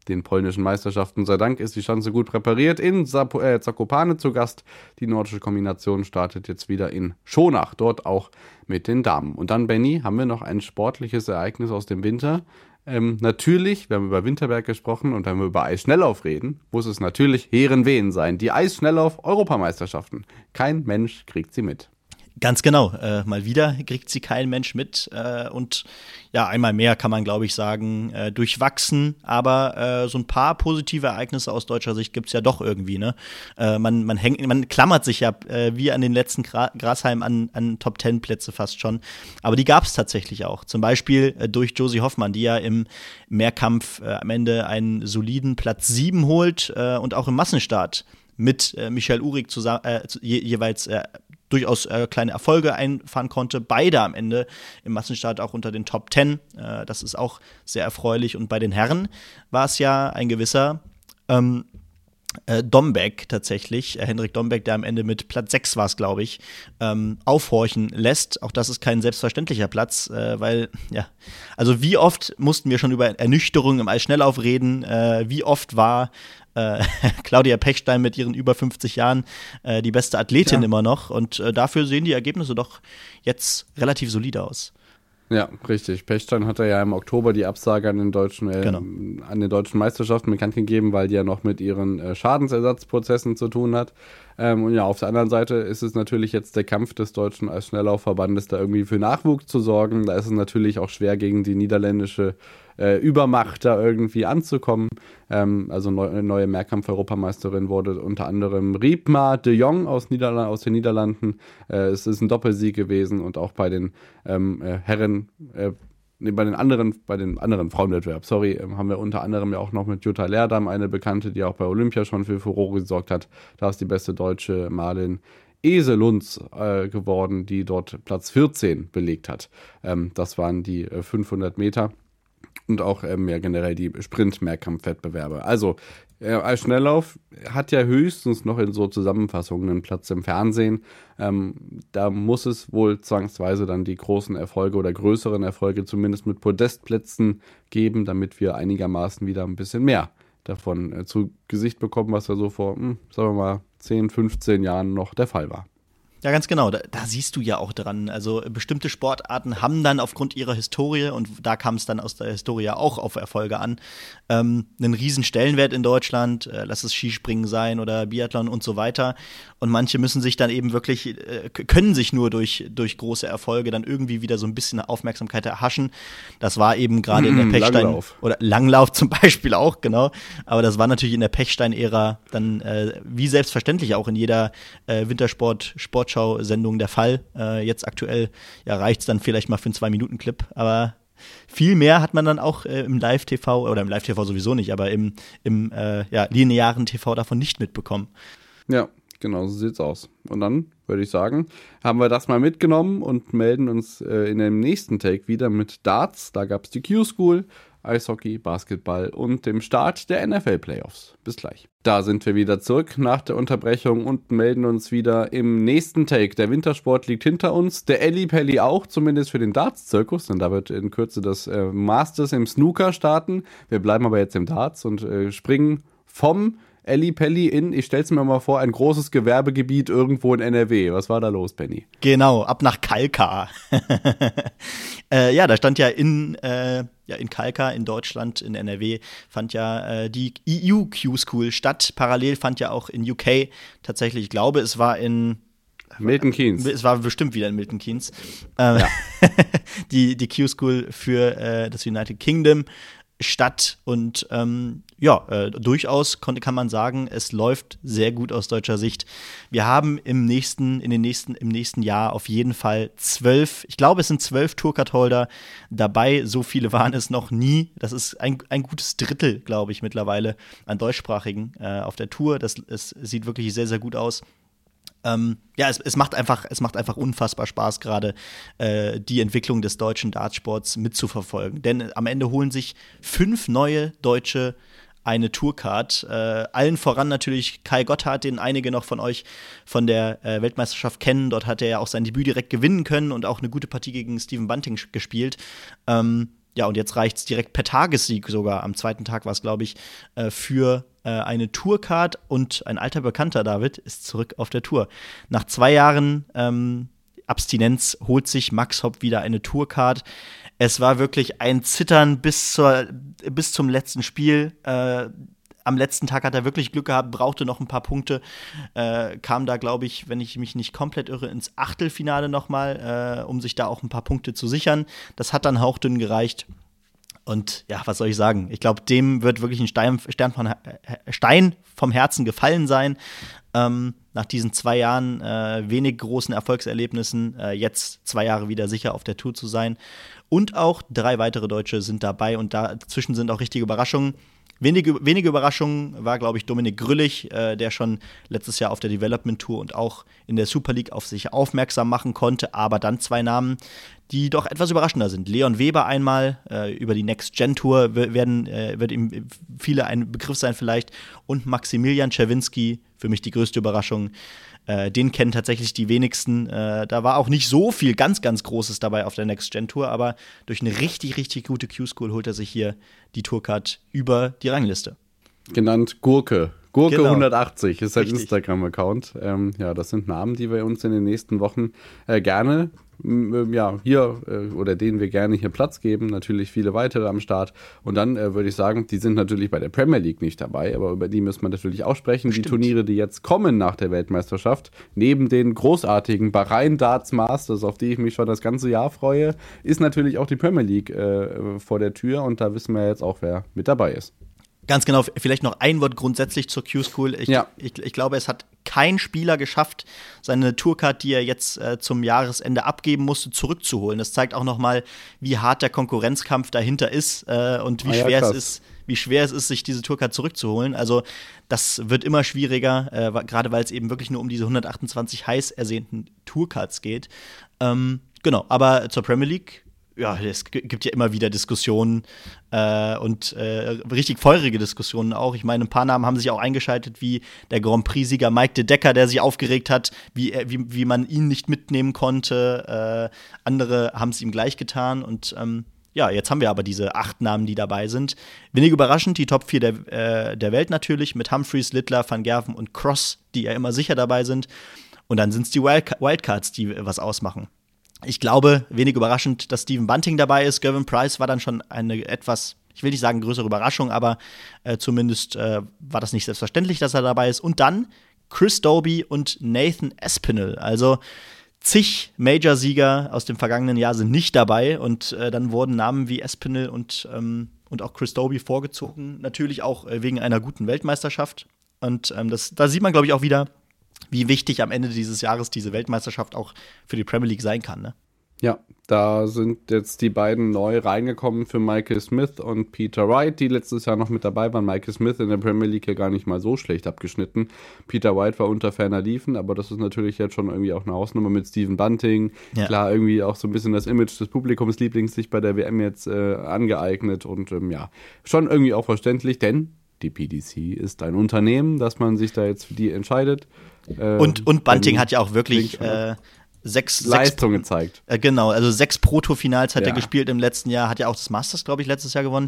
den polnischen Meisterschaften. Sei Dank ist die Schanze gut präpariert. In Zakopane zu Gast. Die nordische Kombination startet jetzt wieder in Schonach, dort auch mit den Damen. Und dann, Benni, haben wir noch ein sportliches Ereignis aus dem Winter. Natürlich, wir haben über Winterberg gesprochen und wenn wir über Eisschnelllauf reden, muss es natürlich Heerenveen sein. Die Eisschnelllauf-Europameisterschaften. Kein Mensch kriegt sie mit. Ganz genau. Mal wieder kriegt sie kein Mensch mit. Und ja, einmal mehr kann man, glaube ich, sagen, durchwachsen. Aber so ein paar positive Ereignisse aus deutscher Sicht gibt es ja doch irgendwie. Ne? Man klammert sich ja wie an den letzten Grashalm an Top-10-Plätze fast schon. Aber die gab es tatsächlich auch. Zum Beispiel durch Josie Hoffmann, die ja im Mehrkampf am Ende einen soliden Platz 7 holt und auch im Massenstart mit Michael Uhrig jeweils durchaus kleine Erfolge einfahren konnte. Beide am Ende im Massenstart auch unter den Top 10. Das ist auch sehr erfreulich. Und bei den Herren war es ja ein gewisser Dombeck tatsächlich, Hendrik Dombeck, der am Ende mit Platz 6 war es, glaube ich, aufhorchen lässt. Auch das ist kein selbstverständlicher Platz, weil, ja, also wie oft mussten wir schon über Ernüchterung im Eisschnelllauf reden, wie oft war Claudia Pechstein mit ihren über 50 Jahren die beste Athletin immer noch und dafür sehen die Ergebnisse doch jetzt relativ solide aus. Ja, richtig. Pechstein hatte ja im Oktober die Absage an den deutschen Meisterschaften bekannt gegeben, weil die ja noch mit ihren Schadensersatzprozessen zu tun hat. Und ja, auf der anderen Seite ist es natürlich jetzt der Kampf des deutschen Eisschnelllaufverbandes, da irgendwie für Nachwuchs zu sorgen. Da ist es natürlich auch schwer, gegen die niederländische Übermacht da irgendwie anzukommen. Also neue Mehrkampf-Europameisterin wurde unter anderem Riepma de Jong aus den Niederlanden. Es ist ein Doppelsieg gewesen und auch bei den Herren, bei den anderen Frauenwettbewerb, haben wir unter anderem ja auch noch mit Jutta Leerdam eine Bekannte, die auch bei Olympia schon für Furore gesorgt hat. Da ist die beste Deutsche Marlin Eselunz geworden, die dort Platz 14 belegt hat. Das waren die 500 Meter. Und auch generell die Sprint-Mehrkampfwettbewerbe. Also, als Schnelllauf hat ja höchstens noch in so Zusammenfassungen einen Platz im Fernsehen. Da muss es wohl zwangsweise dann die großen Erfolge oder größeren Erfolge zumindest mit Podestplätzen geben, damit wir einigermaßen wieder ein bisschen mehr davon zu Gesicht bekommen, was ja so vor, sagen wir mal, 10, 15 Jahren noch der Fall war. Ja, ganz genau. Da siehst du ja auch dran. Also bestimmte Sportarten haben dann aufgrund ihrer Historie, und da kam es dann aus der Historie auch auf Erfolge an, einen riesen Stellenwert in Deutschland. Lass es Skispringen sein oder Biathlon und so weiter. Und manche müssen sich dann eben wirklich, können sich nur durch große Erfolge dann irgendwie wieder so ein bisschen Aufmerksamkeit erhaschen. Das war eben gerade in der Pechstein- Langlauf. Oder Langlauf zum Beispiel auch, genau. Aber das war natürlich in der Pechstein-Ära dann wie selbstverständlich auch in jeder Wintersport-Sportschau-Sendung der Fall. Jetzt aktuell reicht es dann vielleicht mal für einen 2-Minuten-Clip, aber viel mehr hat man dann auch im Live-TV, oder im Live-TV sowieso nicht, aber im linearen TV davon nicht mitbekommen. Ja, genau, so sieht's aus. Und dann würde ich sagen, haben wir das mal mitgenommen und melden uns in dem nächsten Take wieder mit Darts. Da gab es die Q-School, Eishockey, Basketball und dem Start der NFL-Playoffs. Bis gleich. Da sind wir wieder zurück nach der Unterbrechung und melden uns wieder im nächsten Take. Der Wintersport liegt hinter uns, der Ellipelli auch, zumindest für den Darts-Zirkus, denn da wird in Kürze das Masters im Snooker starten. Wir bleiben aber jetzt im Darts und springen vom Ellipelli in, ich stell's mir mal vor, ein großes Gewerbegebiet irgendwo in NRW. Was war da los, Benni? Genau, ab nach Kalkar. Da stand ja in Kalkar in Deutschland, in NRW, fand ja die EU Q-School statt. Parallel fand ja auch in UK tatsächlich, ich glaube, es war in Milton Keynes. Es war bestimmt wieder in Milton Keynes. Die Q-School für das United Kingdom statt und durchaus kann man sagen, es läuft sehr gut aus deutscher Sicht. Wir haben im nächsten Jahr auf jeden Fall 12, ich glaube es sind 12 Tourcard-Holder dabei, so viele waren es noch nie. Das ist ein gutes Drittel, glaube ich, mittlerweile an Deutschsprachigen auf der Tour. Es sieht wirklich sehr, sehr gut aus. Es macht einfach unfassbar Spaß, gerade die Entwicklung des deutschen Dartsports mitzuverfolgen. Denn am Ende holen sich 5 neue Deutsche eine Tourcard. Allen voran natürlich Kai Gotthard, den einige noch von euch von der Weltmeisterschaft kennen. Dort hat er ja auch sein Debüt direkt gewinnen können und auch eine gute Partie gegen Stephen Bunting gespielt. Ja, und jetzt reicht es direkt per Tagessieg sogar. Am zweiten Tag war es, glaube ich, für eine Tourcard, und ein alter Bekannter, David, ist zurück auf der Tour. Nach 2 Jahren Abstinenz holt sich Max Hopp wieder eine Tourcard. Es war wirklich ein Zittern bis zum letzten Spiel. Am letzten Tag hat er wirklich Glück gehabt, brauchte noch ein paar Punkte, kam da, glaube ich, wenn ich mich nicht komplett irre, ins Achtelfinale nochmal, um sich da auch ein paar Punkte zu sichern. Das hat dann hauchdünn gereicht. Und ja, was soll ich sagen? Ich glaube, dem wird wirklich ein Stein vom Herzen gefallen sein. Nach diesen 2 Jahren wenig großen Erfolgserlebnissen, jetzt 2 Jahre wieder sicher auf der Tour zu sein. Und auch 3 weitere Deutsche sind dabei, und dazwischen sind auch richtige Überraschungen. Wenige Überraschungen war, glaube ich, Dominik Grüllich, der schon letztes Jahr auf der Development Tour und auch in der Super League auf sich aufmerksam machen konnte, aber dann 2 Namen, die doch etwas überraschender sind. Leon Weber einmal, über die Next Gen Tour wird ihm viele ein Begriff sein vielleicht, und Maximilian Czerwinski, für mich die größte Überraschung. Den kennen tatsächlich die wenigsten. Da war auch nicht so viel ganz, ganz Großes dabei auf der Next Gen Tour, aber durch eine richtig, richtig gute Q-School holt er sich hier die Tourcard über die Rangliste. Genannt Gurke. Gurke Genau. 180 ist sein Richtig. Instagram-Account. Ja, das sind Namen, die wir uns in den nächsten Wochen gerne hier oder denen wir gerne hier Platz geben. Natürlich viele weitere am Start. Und dann würde ich sagen, die sind natürlich bei der Premier League nicht dabei, aber über die müssen wir natürlich auch sprechen. Stimmt. Die Turniere, die jetzt kommen nach der Weltmeisterschaft, neben den großartigen Bahrain Darts Masters, auf die ich mich schon das ganze Jahr freue, ist natürlich auch die Premier League vor der Tür, und da wissen wir jetzt auch, wer mit dabei ist. Ganz genau, vielleicht noch ein Wort grundsätzlich zur Q-School. Ich glaube, es hat kein Spieler geschafft, seine Tourcard, die er jetzt zum Jahresende abgeben musste, zurückzuholen. Das zeigt auch noch mal, wie hart der Konkurrenzkampf dahinter ist und wie schwer es ist, sich diese Tourcard zurückzuholen. Also das wird immer schwieriger, gerade weil es eben wirklich nur um diese 128 heiß ersehnten Tourcards geht. Genau, aber zur Premier League, ja, es gibt ja immer wieder Diskussionen und richtig feurige Diskussionen auch. Ich meine, ein paar Namen haben sich auch eingeschaltet, wie der Grand Prix-Sieger Mike de Decker, der sich aufgeregt hat, wie man ihn nicht mitnehmen konnte. Andere haben es ihm gleich getan. Und ja, jetzt haben wir aber diese 8 Namen, die dabei sind. Wenig überraschend, die Top 4 der Welt natürlich, mit Humphreys, Littler, Van Gerven und Cross, die ja immer sicher dabei sind. Und dann sind es die Wildcards, die was ausmachen. Ich glaube, wenig überraschend, dass Stephen Bunting dabei ist. Gervin Price war dann schon eine etwas, ich will nicht sagen größere Überraschung, aber zumindest war das nicht selbstverständlich, dass er dabei ist. Und dann Chris Dobey und Nathan Aspinall. Also zig Major-Sieger aus dem vergangenen Jahr sind nicht dabei. Und dann wurden Namen wie Aspinall und auch Chris Dobey vorgezogen. Natürlich auch wegen einer guten Weltmeisterschaft. Und da sieht man, glaube ich, auch wieder, wie wichtig am Ende dieses Jahres diese Weltmeisterschaft auch für die Premier League sein kann, ne? Ja, da sind jetzt die beiden neu reingekommen für Michael Smith und Peter Wright, die letztes Jahr noch mit dabei waren. Michael Smith in der Premier League ja gar nicht mal so schlecht abgeschnitten. Peter Wright war unter ferner Liefen, aber das ist natürlich jetzt schon irgendwie auch eine Hausnummer mit Stephen Bunting. Ja. Klar, irgendwie auch so ein bisschen das Image des Publikumslieblings sich bei der WM jetzt angeeignet, und ja, schon irgendwie auch verständlich, denn die PDC ist ein Unternehmen, dass man sich da jetzt für die entscheidet. Und Bunting hat ja auch wirklich 6 Leistung gezeigt. Genau, also 6 Proto-Finals hat er gespielt im letzten Jahr, hat ja auch das Masters, glaube ich, letztes Jahr gewonnen.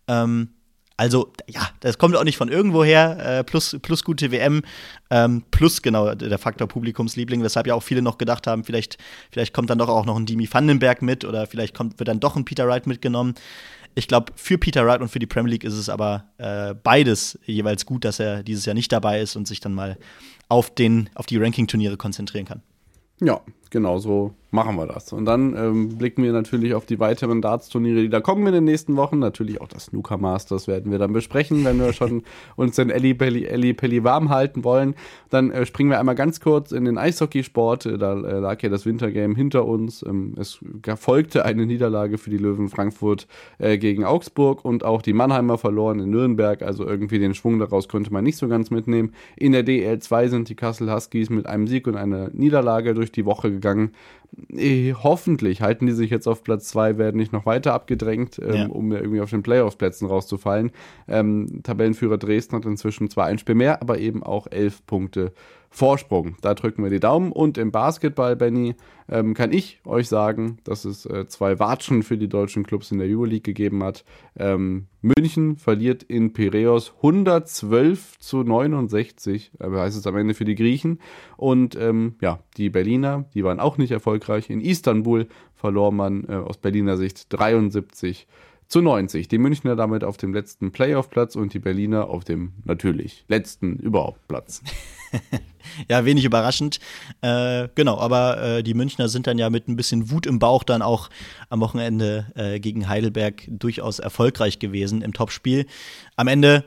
Also, ja, das kommt auch nicht von irgendwo her, plus gute WM, plus genau der Faktor Publikumsliebling, weshalb ja auch viele noch gedacht haben, vielleicht kommt dann doch auch noch ein Dimi Vandenberg mit, oder vielleicht wird dann doch ein Peter Wright mitgenommen. Ich glaube, für Peter Wright und für die Premier League ist es aber beides jeweils gut, dass er dieses Jahr nicht dabei ist und sich dann mal auf die Ranking-Turniere konzentrieren kann. Ja, genau so machen wir das. Und dann blicken wir natürlich auf die weiteren Darts-Turniere, die da kommen in den nächsten Wochen. Natürlich auch das Snooker Masters werden wir dann besprechen, wenn wir schon uns den Elli Pelli warm halten wollen. Dann springen wir einmal ganz kurz in den Eishockeysport. Da lag ja das Wintergame hinter uns. Es folgte eine Niederlage für die Löwen Frankfurt gegen Augsburg, und auch die Mannheimer verloren in Nürnberg. Also irgendwie den Schwung daraus konnte man nicht so ganz mitnehmen. In der DL2 sind die Kassel Huskies mit einem Sieg und einer Niederlage durch die Woche gegangen. Hoffentlich halten die sich jetzt auf Platz 2, werden nicht noch weiter abgedrängt, um irgendwie auf den Playoff-Plätzen rauszufallen. Tabellenführer Dresden hat inzwischen zwar ein Spiel mehr, aber eben auch 11 Punkte Vorsprung. Da drücken wir die Daumen. Und im Basketball, Benny, kann ich euch sagen, dass es 2 Watschen für die deutschen Clubs in der Euroleague gegeben hat. München verliert in Piräus 112-69, heißt es am Ende für die Griechen. Und die Berliner, die waren auch nicht erfolgreich. In Istanbul verlor man aus Berliner Sicht 73-90. Die Münchner damit auf dem letzten Playoff-Platz und die Berliner auf dem natürlich letzten überhaupt Platz. Ja, wenig überraschend. Aber die Münchner sind dann ja mit ein bisschen Wut im Bauch dann auch am Wochenende gegen Heidelberg durchaus erfolgreich gewesen im Topspiel. Am Ende,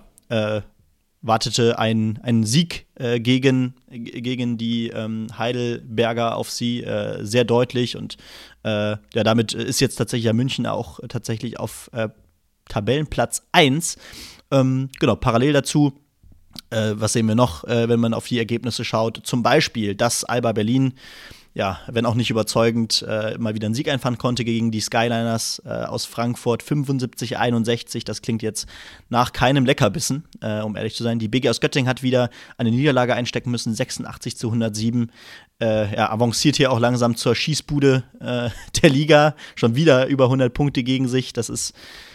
wartete ein Sieg gegen die Heidelberger auf sie sehr deutlich und damit ist jetzt tatsächlich München auch tatsächlich auf Tabellenplatz 1. Parallel dazu, was sehen wir noch, wenn man auf die Ergebnisse schaut? Zum Beispiel, dass Alba Berlin, wenn auch nicht überzeugend, mal wieder einen Sieg einfahren konnte gegen die Skyliners aus Frankfurt, 75-61. Das klingt jetzt nach keinem Leckerbissen, um ehrlich zu sein. Die BG aus Göttingen hat wieder eine Niederlage einstecken müssen, 86-107. Avanciert hier auch langsam zur Schießbude der Liga. Schon wieder über 100 Punkte gegen sich. Das ist,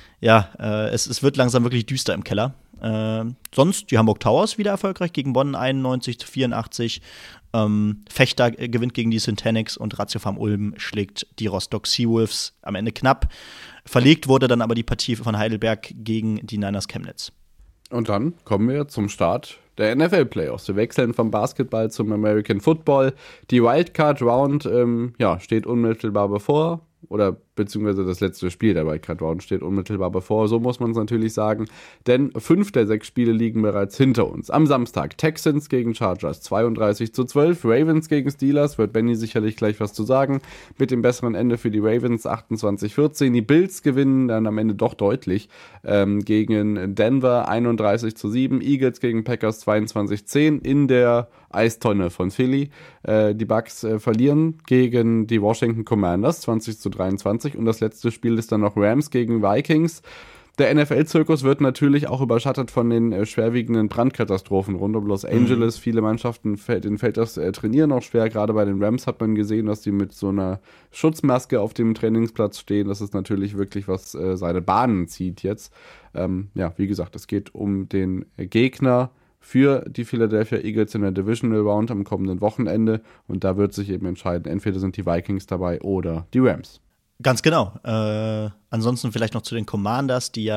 es wird langsam wirklich düster im Keller. Sonst die Hamburg Towers wieder erfolgreich gegen Bonn 91-84. Fechter gewinnt gegen die Syntanix und Ratio Farm Ulm schlägt die Rostock Seawolves am Ende knapp. Verlegt wurde dann aber die Partie von Heidelberg gegen die Niners Chemnitz. Und dann kommen wir zum Start der NFL-Playoffs. Wir wechseln vom Basketball zum American Football. Die Wildcard-Round steht unmittelbar bevor. Oder beziehungsweise das letzte Spiel der Wildcard-Round steht unmittelbar bevor, so muss man es natürlich sagen, denn 5 der 6 Spiele liegen bereits hinter uns. Am Samstag Texans gegen Chargers 32-12, Ravens gegen Steelers, wird Benny sicherlich gleich was zu sagen, mit dem besseren Ende für die Ravens 28-14. Die Bills gewinnen dann am Ende doch deutlich gegen Denver 31-7, Eagles gegen Packers 22-10 in der Eistonne von Philly. Die Bucks verlieren gegen die Washington Commanders 20-23 und das letzte Spiel ist dann noch Rams gegen Vikings. Der NFL-Zirkus wird natürlich auch überschattet von den schwerwiegenden Brandkatastrophen rund um Los Angeles. Viele Mannschaften, denen fällt das Trainieren auch schwer. Gerade bei den Rams hat man gesehen, dass die mit so einer Schutzmaske auf dem Trainingsplatz stehen. Das ist natürlich wirklich, was seine Bahnen zieht jetzt. Wie gesagt, es geht um den Gegner für die Philadelphia Eagles in der Divisional Round am kommenden Wochenende. Und da wird sich eben entscheiden, entweder sind die Vikings dabei oder die Rams. Ganz genau. Ansonsten vielleicht noch zu den Commanders, die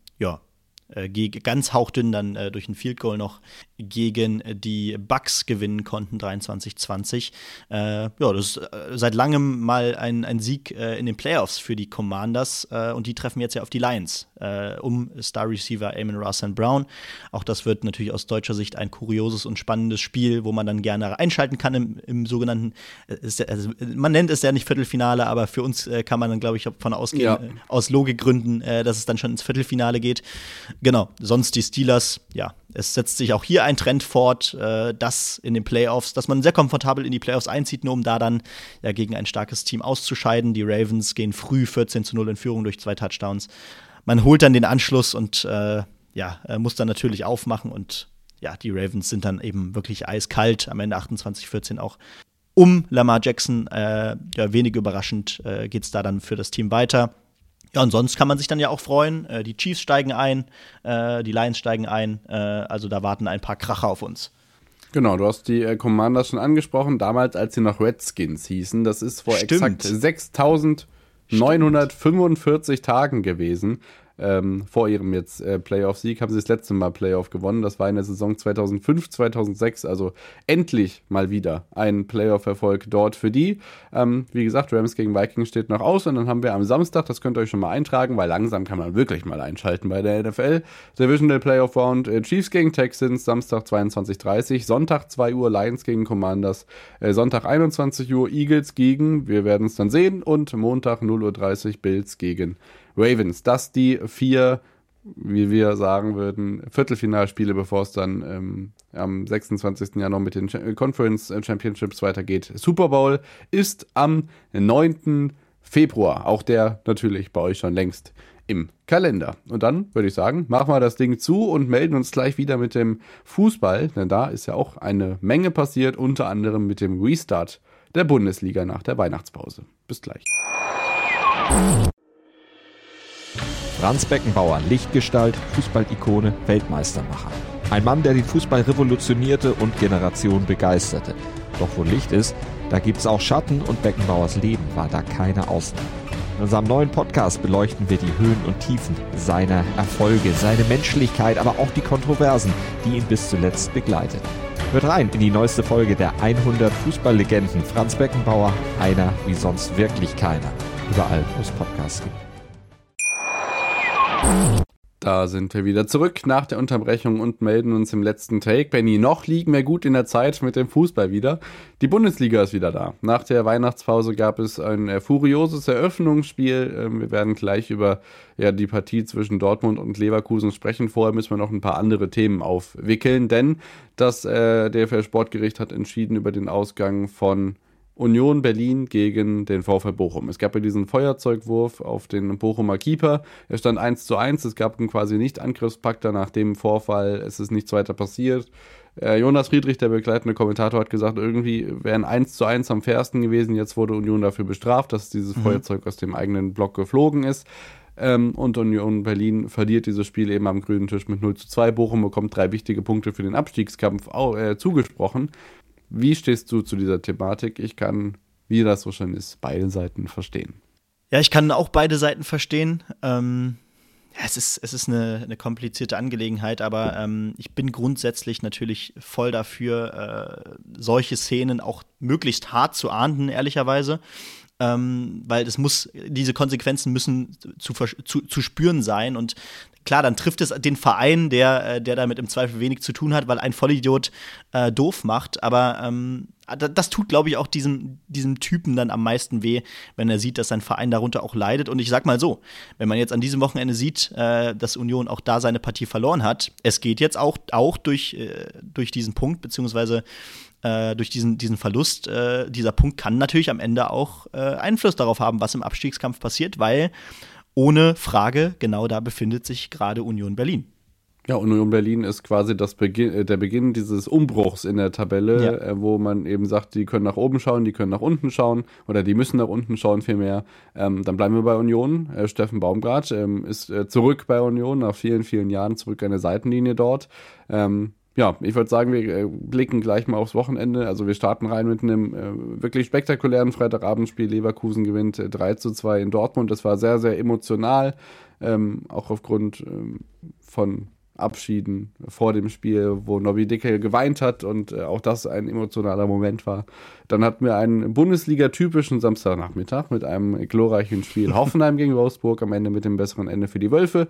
ganz hauchdünn dann durch ein Field Goal noch gegen die Bucks gewinnen konnten, 23-20. Das ist seit langem mal ein Sieg in den Playoffs für die Commanders und die treffen jetzt ja auf die Lions um Star Receiver Amon-Ra St. Brown. Auch das wird natürlich aus deutscher Sicht ein kurioses und spannendes Spiel, wo man dann gerne einschalten kann im sogenannten, man nennt es ja nicht Viertelfinale, aber für uns kann man dann, glaube ich, davon ausgehen, aus Logikgründen, dass es dann schon ins Viertelfinale geht. Genau, sonst die Steelers, es setzt sich auch hier ein Trend fort, dass in den Playoffs, dass man sehr komfortabel in die Playoffs einzieht, nur um da dann gegen ein starkes Team auszuscheiden. Die Ravens gehen früh 14-0 in Führung durch 2 Touchdowns. Man holt dann den Anschluss und muss dann natürlich aufmachen und die Ravens sind dann eben wirklich eiskalt, am Ende 28-14 auch um Lamar Jackson. Wenig überraschend geht es da dann für das Team weiter. Ja, und sonst kann man sich dann ja auch freuen. Die Chiefs steigen ein, die Lions steigen ein. Also da warten ein paar Kracher auf uns. Genau, du hast die Commanders schon angesprochen, damals als sie noch Redskins hießen. Das ist vor exakt 6.945 Tagen gewesen. Vor ihrem jetzt Playoff-Sieg haben sie das letzte Mal Playoff gewonnen. Das war in der Saison 2005, 2006, also endlich mal wieder ein Playoff-Erfolg dort für die. Wie gesagt, Rams gegen Vikings steht noch aus und dann haben wir am Samstag, das könnt ihr euch schon mal eintragen, weil langsam kann man wirklich mal einschalten bei der NFL. Divisional Playoff Round, Chiefs gegen Texans, Samstag 22:30, Sonntag 2 Uhr Lions gegen Commanders, Sonntag 21 Uhr Eagles gegen, wir werden es dann sehen, und Montag 0:30 Uhr Bills gegen Ravens. Das die 4, wie wir sagen würden, Viertelfinalspiele, bevor es dann am 26. Januar mit den Conference Championships weitergeht. Super Bowl ist am 9. Februar. Auch der natürlich bei euch schon längst im Kalender. Und dann würde ich sagen, machen wir das Ding zu und melden uns gleich wieder mit dem Fußball, denn da ist ja auch eine Menge passiert, unter anderem mit dem Restart der Bundesliga nach der Weihnachtspause. Bis gleich. Franz Beckenbauer, Lichtgestalt, Fußballikone, Weltmeistermacher. Ein Mann, der den Fußball revolutionierte und Generationen begeisterte. Doch wo Licht ist, da gibt's auch Schatten und Beckenbauers Leben war da keine Ausnahme. In unserem neuen Podcast beleuchten wir die Höhen und Tiefen seiner Erfolge, seine Menschlichkeit, aber auch die Kontroversen, die ihn bis zuletzt begleiteten. Hört rein in die neueste Folge der 100 Fußballlegenden. Franz Beckenbauer, einer wie sonst wirklich keiner. Überall, wo es Podcasts gibt. Da sind wir wieder zurück nach der Unterbrechung und melden uns im letzten Take. Benni, noch liegen wir gut in der Zeit mit dem Fußball wieder. Die Bundesliga ist wieder da. Nach der Weihnachtspause gab es ein furioses Eröffnungsspiel. Wir werden gleich über die Partie zwischen Dortmund und Leverkusen sprechen. Vorher müssen wir noch ein paar andere Themen aufwickeln, denn das DFL-Sportgericht hat entschieden über den Ausgang von Union Berlin gegen den VfL Bochum. Es gab ja diesen Feuerzeugwurf auf den Bochumer Keeper. Er stand 1:1. Es gab einen quasi Nicht-Angriffspakt nach dem Vorfall. Es ist nichts weiter passiert. Jonas Friedrich, der begleitende Kommentator, hat gesagt, irgendwie wäre ein 1:1 am fairsten gewesen. Jetzt wurde Union dafür bestraft, dass dieses Feuerzeug aus dem eigenen Block geflogen ist. Und Union Berlin verliert dieses Spiel eben am grünen Tisch mit 0:2. Bochum bekommt 3 wichtige Punkte für den Abstiegskampf zugesprochen. Wie stehst du zu dieser Thematik? Ich kann, wie das so schön ist, beide Seiten verstehen. Ja, ich kann auch beide Seiten verstehen. Es ist eine komplizierte Angelegenheit, aber ich bin grundsätzlich natürlich voll dafür, solche Szenen auch möglichst hart zu ahnden, ehrlicherweise. Weil diese Konsequenzen müssen zu spüren sein. Und klar, dann trifft es den Verein, der damit im Zweifel wenig zu tun hat, weil ein Vollidiot doof macht. Aber das tut, glaube ich, auch diesem Typen dann am meisten weh, wenn er sieht, dass sein Verein darunter auch leidet. Und ich sag mal so, wenn man jetzt an diesem Wochenende sieht, dass Union auch da seine Partie verloren hat, es geht jetzt auch durch diesen Punkt, beziehungsweise durch diesen Verlust, dieser Punkt kann natürlich am Ende auch Einfluss darauf haben, was im Abstiegskampf passiert, weil ohne Frage genau da befindet sich gerade Union Berlin. Ja, Union Berlin ist quasi der Beginn dieses Umbruchs in der Tabelle, wo man eben sagt, die können nach oben schauen, die können nach unten schauen oder die müssen nach unten schauen vielmehr. Dann bleiben wir bei Union. Steffen Baumgart ist zurück bei Union, nach vielen, vielen Jahren zurück an der Seitenlinie dort. Ja, ich würde sagen, wir blicken gleich mal aufs Wochenende. Also wir starten rein mit einem wirklich spektakulären Freitagabendspiel. Leverkusen gewinnt 3:2 in Dortmund. Das war sehr, sehr emotional, auch aufgrund von Abschieden vor dem Spiel, wo Nobby Dicke geweint hat und auch das ein emotionaler Moment war. Dann hatten wir einen Bundesliga-typischen Samstagnachmittag mit einem glorreichen Spiel Hoffenheim gegen Wolfsburg, am Ende mit dem besseren Ende für die Wölfe.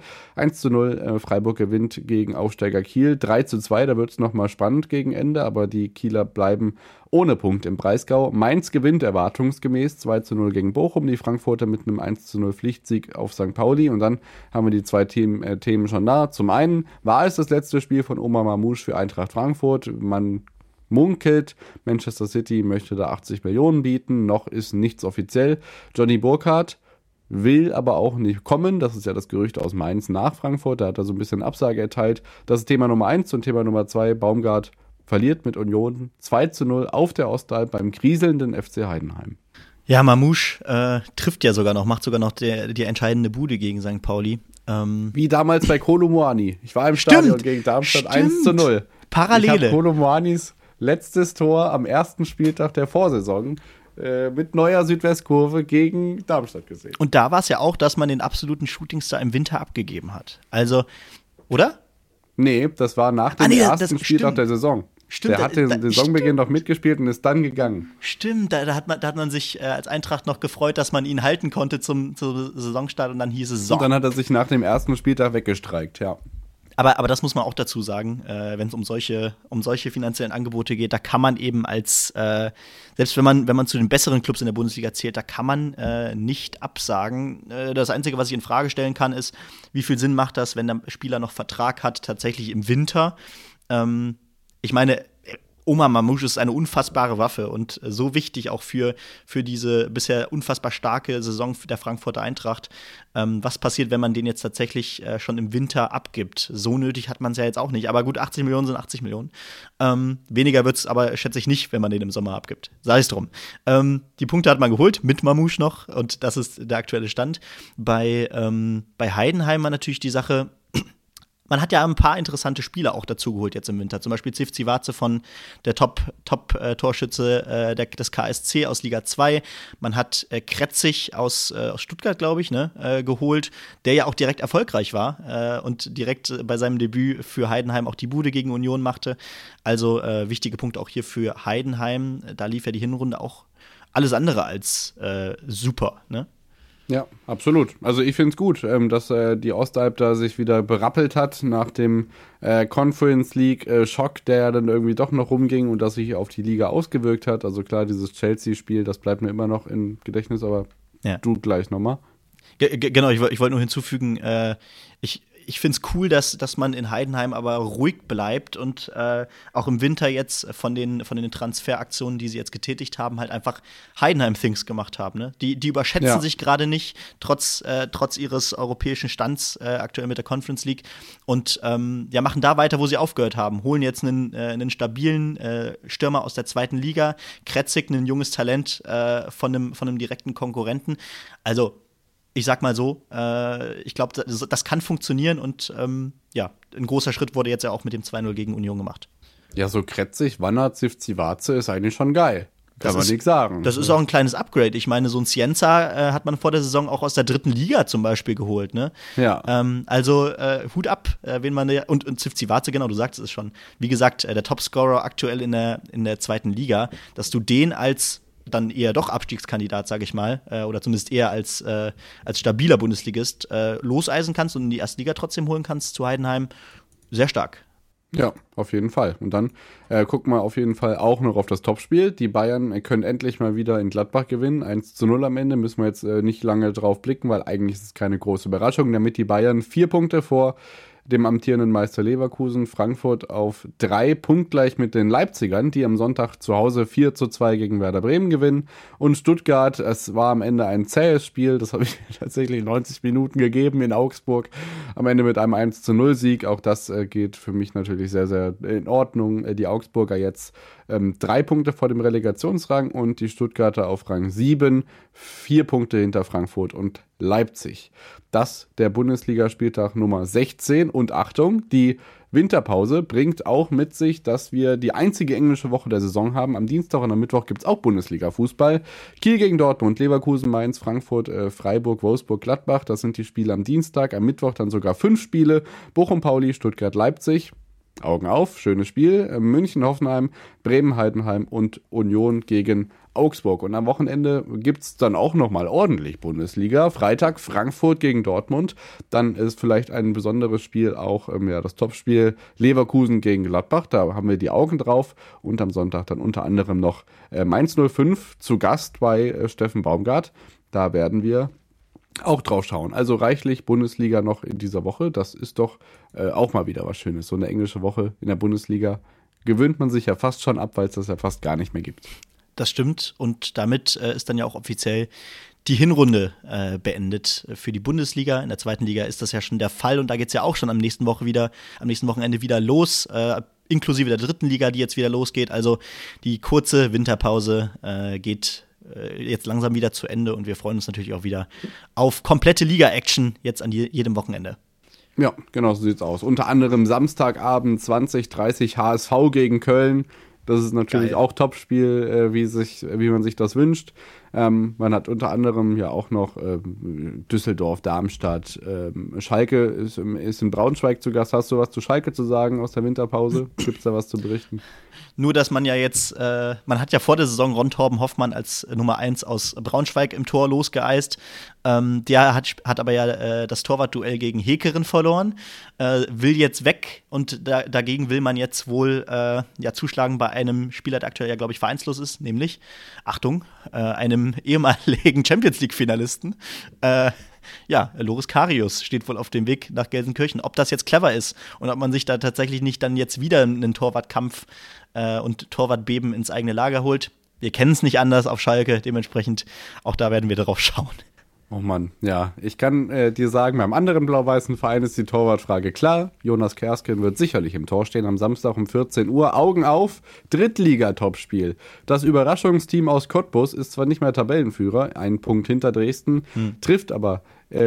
1:0, Freiburg gewinnt gegen Aufsteiger Kiel. 3:2, da wird es nochmal spannend gegen Ende, aber die Kieler bleiben ohne Punkt im Breisgau. Mainz gewinnt erwartungsgemäß 2:0 gegen Bochum, die Frankfurter mit einem 1:0 Pflichtsieg auf St. Pauli. Und dann haben wir die zwei Themen schon da. Zum einen war es das letzte Spiel von Omar Mamouche für Eintracht Frankfurt. Man munkelt, Manchester City möchte da 80 Millionen bieten, noch ist nichts offiziell. Johnny Burkhardt will aber auch nicht kommen, das ist ja das Gerücht aus Mainz nach Frankfurt, da hat er so ein bisschen Absage erteilt. Das ist Thema Nummer 1 und Thema Nummer 2, Baumgart verliert mit Union 2:0 auf der Ostalb beim kriselnden FC Heidenheim. Ja, Mamouche trifft ja sogar noch, macht sogar noch die entscheidende Bude gegen St. Pauli. Wie damals bei Kolo Muani. Ich war im Stadion gegen Darmstadt 1:0. Parallele. Ich habe Kolo Muanis letztes Tor am ersten Spieltag der Vorsaison mit neuer Südwestkurve gegen Darmstadt gesehen. Und da war es ja auch, dass man den absoluten Shootingstar im Winter abgegeben hat. Also, oder? Nee, das war nach dem ersten Spieltag der Saison. Stimmt, der hat den Saisonbeginn noch mitgespielt und ist dann gegangen. Stimmt, da hat man sich als Eintracht noch gefreut, dass man ihn halten konnte zum Saisonstart und dann hieß es so. Und dann hat er sich nach dem ersten Spieltag weggestreikt, ja. Aber das muss man auch dazu sagen, wenn es um solche finanziellen Angebote geht, da kann man eben selbst wenn man zu den besseren Clubs in der Bundesliga zählt, da kann man nicht absagen. Das Einzige, was ich in Frage stellen kann, ist, wie viel Sinn macht das, wenn der Spieler noch Vertrag hat, tatsächlich im Winter. Ich meine, Omar Mamouche ist eine unfassbare Waffe und so wichtig auch für diese bisher unfassbar starke Saison der Frankfurter Eintracht. Was passiert, wenn man den jetzt tatsächlich schon im Winter abgibt? So nötig hat man es ja jetzt auch nicht. Aber gut, 80 Millionen sind 80 Millionen. Weniger wird es aber, schätze ich, nicht, wenn man den im Sommer abgibt. Sei es drum. Die Punkte hat man geholt, mit Mamouche noch. Und das ist der aktuelle Stand. Bei Heidenheim war natürlich die Sache, man hat ja ein paar interessante Spieler auch dazugeholt jetzt im Winter. Zum Beispiel Zivcivace von der Top-Torschütze des KSC aus Liga 2. Man hat Kretzig aus Stuttgart, glaube ich, geholt, der ja auch direkt erfolgreich war und direkt bei seinem Debüt für Heidenheim auch die Bude gegen Union machte. Also wichtige Punkte auch hier für Heidenheim. Da lief ja die Hinrunde auch alles andere als super, ne? Ja, absolut. Also ich finde es gut, dass die Ostalb da sich wieder berappelt hat nach dem Conference League Schock, der ja dann irgendwie doch noch rumging und das sich auf die Liga ausgewirkt hat. Also klar, dieses Chelsea-Spiel, das bleibt mir immer noch im Gedächtnis, aber du gleich nochmal. Genau, ich wollte nur hinzufügen, ich finde es cool, dass man in Heidenheim aber ruhig bleibt und auch im Winter jetzt von den Transferaktionen, die sie jetzt getätigt haben, halt einfach Heidenheim-Things gemacht haben. Ne? Die überschätzen sich gerade nicht, trotz ihres europäischen Stands aktuell mit der Conference League und machen da weiter, wo sie aufgehört haben. Holen jetzt einen stabilen Stürmer aus der 2. Liga, Kretzig, ein junges Talent von einem direkten Konkurrenten. Also ich sag mal so, ich glaube, das kann funktionieren und ein großer Schritt wurde jetzt ja auch mit dem 2-0 gegen Union gemacht. Ja, so Kretzig, Wanner, Zivcivace ist eigentlich schon geil. Kann man nichts sagen. Das ist auch ein kleines Upgrade. Ich meine, so ein Cienza hat man vor der Saison auch aus der 3. Liga zum Beispiel geholt, ne? Ja. Also Hut ab, wen man und Zivcivace, genau, du sagst es schon. Wie gesagt, der Topscorer aktuell in der 2. Liga, dass du den als dann eher doch Abstiegskandidat, sage ich mal, oder zumindest eher als stabiler Bundesligist loseisen kannst und in die 1. Liga trotzdem holen kannst zu Heidenheim, sehr stark. Ja, auf jeden Fall. Und dann gucken wir auf jeden Fall auch noch auf das Topspiel. Die Bayern können endlich mal wieder in Gladbach gewinnen. 1:0 am Ende, müssen wir jetzt nicht lange drauf blicken, weil eigentlich ist es keine große Überraschung, damit die Bayern 4 Punkte vor dem amtierenden Meister Leverkusen, Frankfurt auf 3, punktgleich mit den Leipzigern, die am Sonntag zu Hause 4:2 gegen Werder Bremen gewinnen. Und Stuttgart, es war am Ende ein zähes Spiel, das habe ich tatsächlich 90 Minuten gegeben in Augsburg, am Ende mit einem 1:0-Sieg. Auch das geht für mich natürlich sehr, sehr in Ordnung. Die Augsburger jetzt 3 Punkte vor dem Relegationsrang und die Stuttgarter auf Rang 7, 4 Punkte hinter Frankfurt und Leipzig. Das der Bundesligaspieltag Nummer 16 und Achtung, die Winterpause bringt auch mit sich, dass wir die einzige englische Woche der Saison haben. Am Dienstag und am Mittwoch gibt es auch Bundesliga-Fußball. Kiel gegen Dortmund, Leverkusen, Mainz, Frankfurt, Freiburg, Wolfsburg, Gladbach. Das sind die Spiele am Dienstag. Am Mittwoch dann sogar 5 Spiele. Bochum, Pauli, Stuttgart, Leipzig. Augen auf, schönes Spiel. München, Hoffenheim, Bremen, Heidenheim und Union gegen Augsburg. Und am Wochenende gibt es dann auch nochmal ordentlich Bundesliga. Freitag Frankfurt gegen Dortmund. Dann ist vielleicht ein besonderes Spiel auch das Topspiel Leverkusen gegen Gladbach. Da haben wir die Augen drauf. Und am Sonntag dann unter anderem noch Mainz 05 zu Gast bei Steffen Baumgart. Da werden wir auch drauf schauen. Also reichlich Bundesliga noch in dieser Woche. Das ist doch auch mal wieder was Schönes. So eine englische Woche in der Bundesliga gewöhnt man sich ja fast schon ab, weil es das ja fast gar nicht mehr gibt. Das stimmt. Und damit ist dann ja auch offiziell die Hinrunde beendet für die Bundesliga. In der 2. Liga ist das ja schon der Fall. Und da geht es ja auch schon am nächsten Wochenende wieder los. Inklusive der 3. Liga, die jetzt wieder losgeht. Also die kurze Winterpause geht jetzt langsam wieder zu Ende und wir freuen uns natürlich auch wieder auf komplette Liga-Action jetzt an jedem Wochenende. Ja, genau so sieht's aus. Unter anderem Samstagabend 20:30 HSV gegen Köln. Das ist natürlich Geil. auch Topspiel, wie man sich das wünscht. Man hat unter anderem ja auch noch Düsseldorf, Darmstadt, Schalke ist in Braunschweig zu Gast. Hast du was zu Schalke zu sagen aus der Winterpause? Gibt's da was zu berichten? Nur, dass man ja jetzt, man hat ja vor der Saison Ron Torben Hoffmann als Nummer 1 aus Braunschweig im Tor losgeeist. Der hat aber ja das Torwartduell gegen Hekeren verloren, will jetzt weg und dagegen will man jetzt wohl zuschlagen bei einem Spieler, der aktuell ja, glaube ich, vereinslos ist, nämlich, Achtung, einem ehemaligen Champions-League-Finalisten. ja, Loris Karius steht wohl auf dem Weg nach Gelsenkirchen. Ob das jetzt clever ist und ob man sich da tatsächlich nicht dann jetzt wieder einen Torwartkampf und Torwartbeben ins eigene Lager holt. Wir kennen es nicht anders auf Schalke, dementsprechend auch da werden wir darauf schauen. Oh Mann, ja. Ich kann dir sagen, beim anderen blau-weißen Verein ist die Torwartfrage klar. Jonas Kersken wird sicherlich im Tor stehen am Samstag um 14 Uhr. Augen auf, Drittliga-Topspiel. Das Überraschungsteam aus Cottbus ist zwar nicht mehr Tabellenführer, einen Punkt hinter Dresden, trifft aber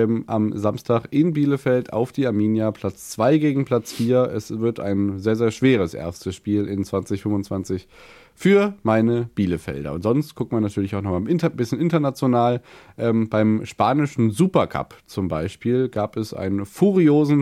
am Samstag in Bielefeld auf die Arminia, Platz 2 gegen Platz 4. Es wird ein sehr, sehr schweres erstes Spiel in 2025 für meine Bielefelder. Und sonst guckt man natürlich auch noch mal ein bisschen international. Beim spanischen Supercup zum Beispiel gab es einen furiosen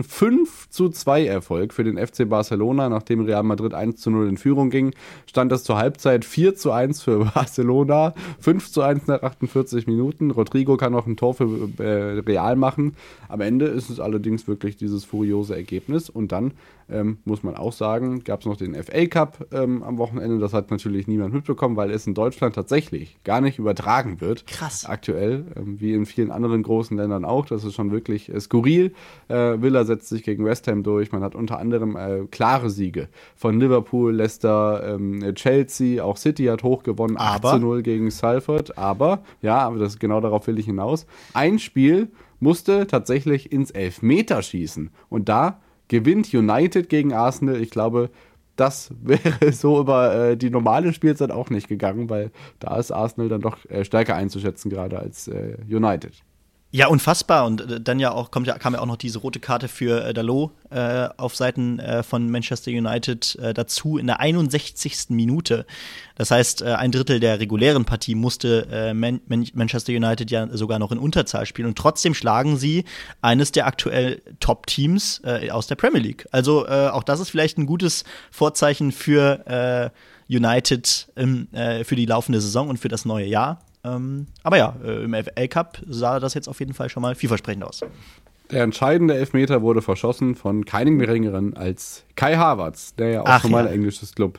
5:2 Erfolg für den FC Barcelona. Nachdem Real Madrid 1:0 in Führung ging, stand es zur Halbzeit 4:1 für Barcelona, 5:1 nach 48 Minuten. Rodrigo kann noch ein Tor für Real machen. Am Ende ist es allerdings wirklich dieses furiose Ergebnis. Und dann muss man auch sagen, gab es noch den FA Cup am Wochenende. Das hat natürlich niemand mitbekommen, weil es in Deutschland tatsächlich gar nicht übertragen wird. Krass. Aktuell, wie in vielen anderen großen Ländern auch. Das ist schon wirklich skurril. Villa setzt sich gegen West Ham durch. Man hat unter anderem klare Siege von Liverpool, Leicester, Chelsea. Auch City hat hoch gewonnen. 8:0 gegen Salford. Aber das genau darauf will ich hinaus. Ein Spiel musste tatsächlich ins Elfmeterschießen. Und da gewinnt United gegen Arsenal. Ich glaube, das wäre so über die normale Spielzeit auch nicht gegangen, weil da ist Arsenal dann doch stärker einzuschätzen, gerade als United. Ja, unfassbar. Und dann kam ja auch noch diese rote Karte für Dalot auf Seiten von Manchester United dazu in der 61. Minute. Das heißt, ein Drittel der regulären Partie musste Manchester United ja sogar noch in Unterzahl spielen. Und trotzdem schlagen sie eines der aktuell Top-Teams aus der Premier League. Also auch das ist vielleicht ein gutes Vorzeichen für United für die laufende Saison und für das neue Jahr. Aber ja, im FA Cup sah das jetzt auf jeden Fall schon mal vielversprechend aus. Der entscheidende Elfmeter wurde verschossen von keinem geringeren als Kai Havertz, der ja auch schon mal einen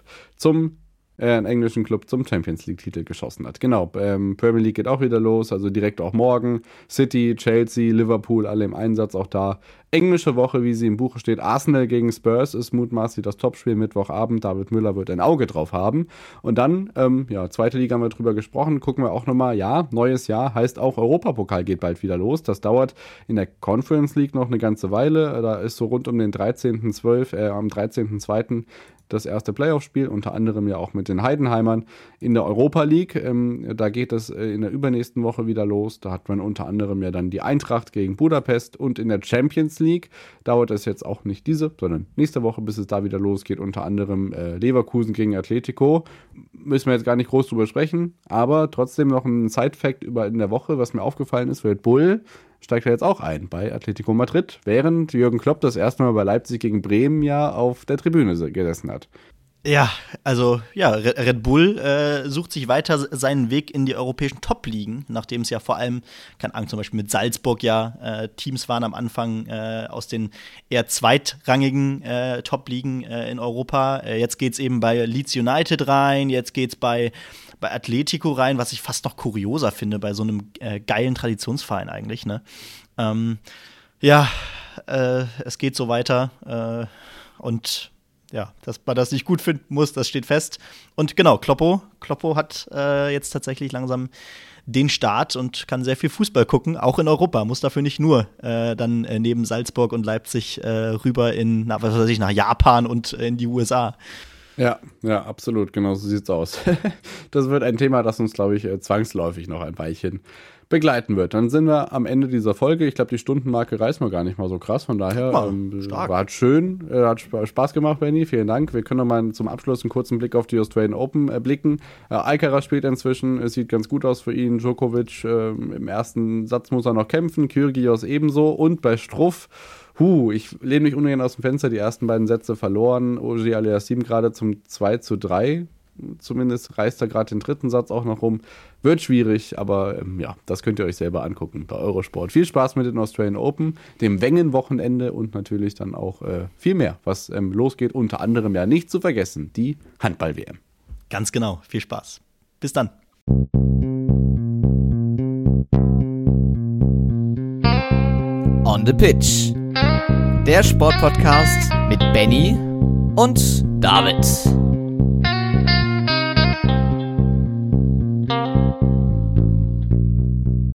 englischen Club zum Champions League-Titel geschossen hat. Genau, Premier League geht auch wieder los, also direkt auch morgen. City, Chelsea, Liverpool, alle im Einsatz, auch da. Englische Woche, wie sie im Buche steht. Arsenal gegen Spurs ist mutmaßlich das Topspiel Mittwochabend. David Müller wird ein Auge drauf haben. Und dann, zweite Liga haben wir drüber gesprochen, gucken wir auch nochmal, neues Jahr heißt auch Europapokal geht bald wieder los. Das dauert in der Conference League noch eine ganze Weile. Da ist so rund um den am 13.2. das erste Playoff-Spiel, unter anderem ja auch mit den Heidenheimern in der Europa League. Da geht es in der übernächsten Woche wieder los. Da hat man unter anderem ja dann die Eintracht gegen Budapest und in der Champions League dauert es jetzt auch nicht diese, sondern nächste Woche, bis es da wieder losgeht, unter anderem Leverkusen gegen Atletico. Müssen wir jetzt gar nicht groß drüber sprechen, aber trotzdem noch ein Side-Fact in der Woche, was mir aufgefallen ist, Red Bull steigt er jetzt auch ein bei Atletico Madrid, während Jürgen Klopp das erste Mal bei Leipzig gegen Bremen ja auf der Tribüne gesessen hat. Ja, also Red Bull sucht sich weiter seinen Weg in die europäischen Top-Ligen, nachdem es ja vor allem, keine Ahnung, zum Beispiel mit Salzburg Teams waren am Anfang aus den eher zweitrangigen Top-Ligen in Europa. Jetzt geht's eben bei Leeds United rein, jetzt geht's bei Atletico rein, was ich fast noch kurioser finde bei so einem geilen Traditionsverein eigentlich, ne? Es geht so weiter und ja, dass man das nicht gut finden muss, das steht fest. Und genau, Kloppo hat jetzt tatsächlich langsam den Start und kann sehr viel Fußball gucken, auch in Europa. Muss dafür nicht nur dann neben Salzburg und Leipzig rüber nach Japan und in die USA. Ja, absolut, genau so sieht's aus. Das wird ein Thema, das uns, glaube ich, zwangsläufig noch ein Weilchen begleiten wird. Dann sind wir am Ende dieser Folge. Ich glaube, die Stundenmarke reißen wir gar nicht mal so krass. Von daher war schön, hat Spaß gemacht, Benny. Vielen Dank. Wir können noch mal zum Abschluss einen kurzen Blick auf die Australian Open blicken. Alcaraz spielt inzwischen. Es sieht ganz gut aus für ihn. Djokovic im ersten Satz muss er noch kämpfen. Kyrgios ebenso. Und bei Struff, ich lehne mich ungern aus dem Fenster. Die ersten beiden Sätze verloren. Ogier Aliassime gerade zum 2:3. Zumindest reißt er gerade den dritten Satz auch noch rum. Wird schwierig, aber das könnt ihr euch selber angucken bei Eurosport. Viel Spaß mit den Australian Open, dem Wengen-Wochenende und natürlich dann auch viel mehr, was losgeht. Unter anderem ja nicht zu vergessen, die Handball-WM. Ganz genau, viel Spaß. Bis dann. On the Pitch. Der Sportpodcast mit Benny und David.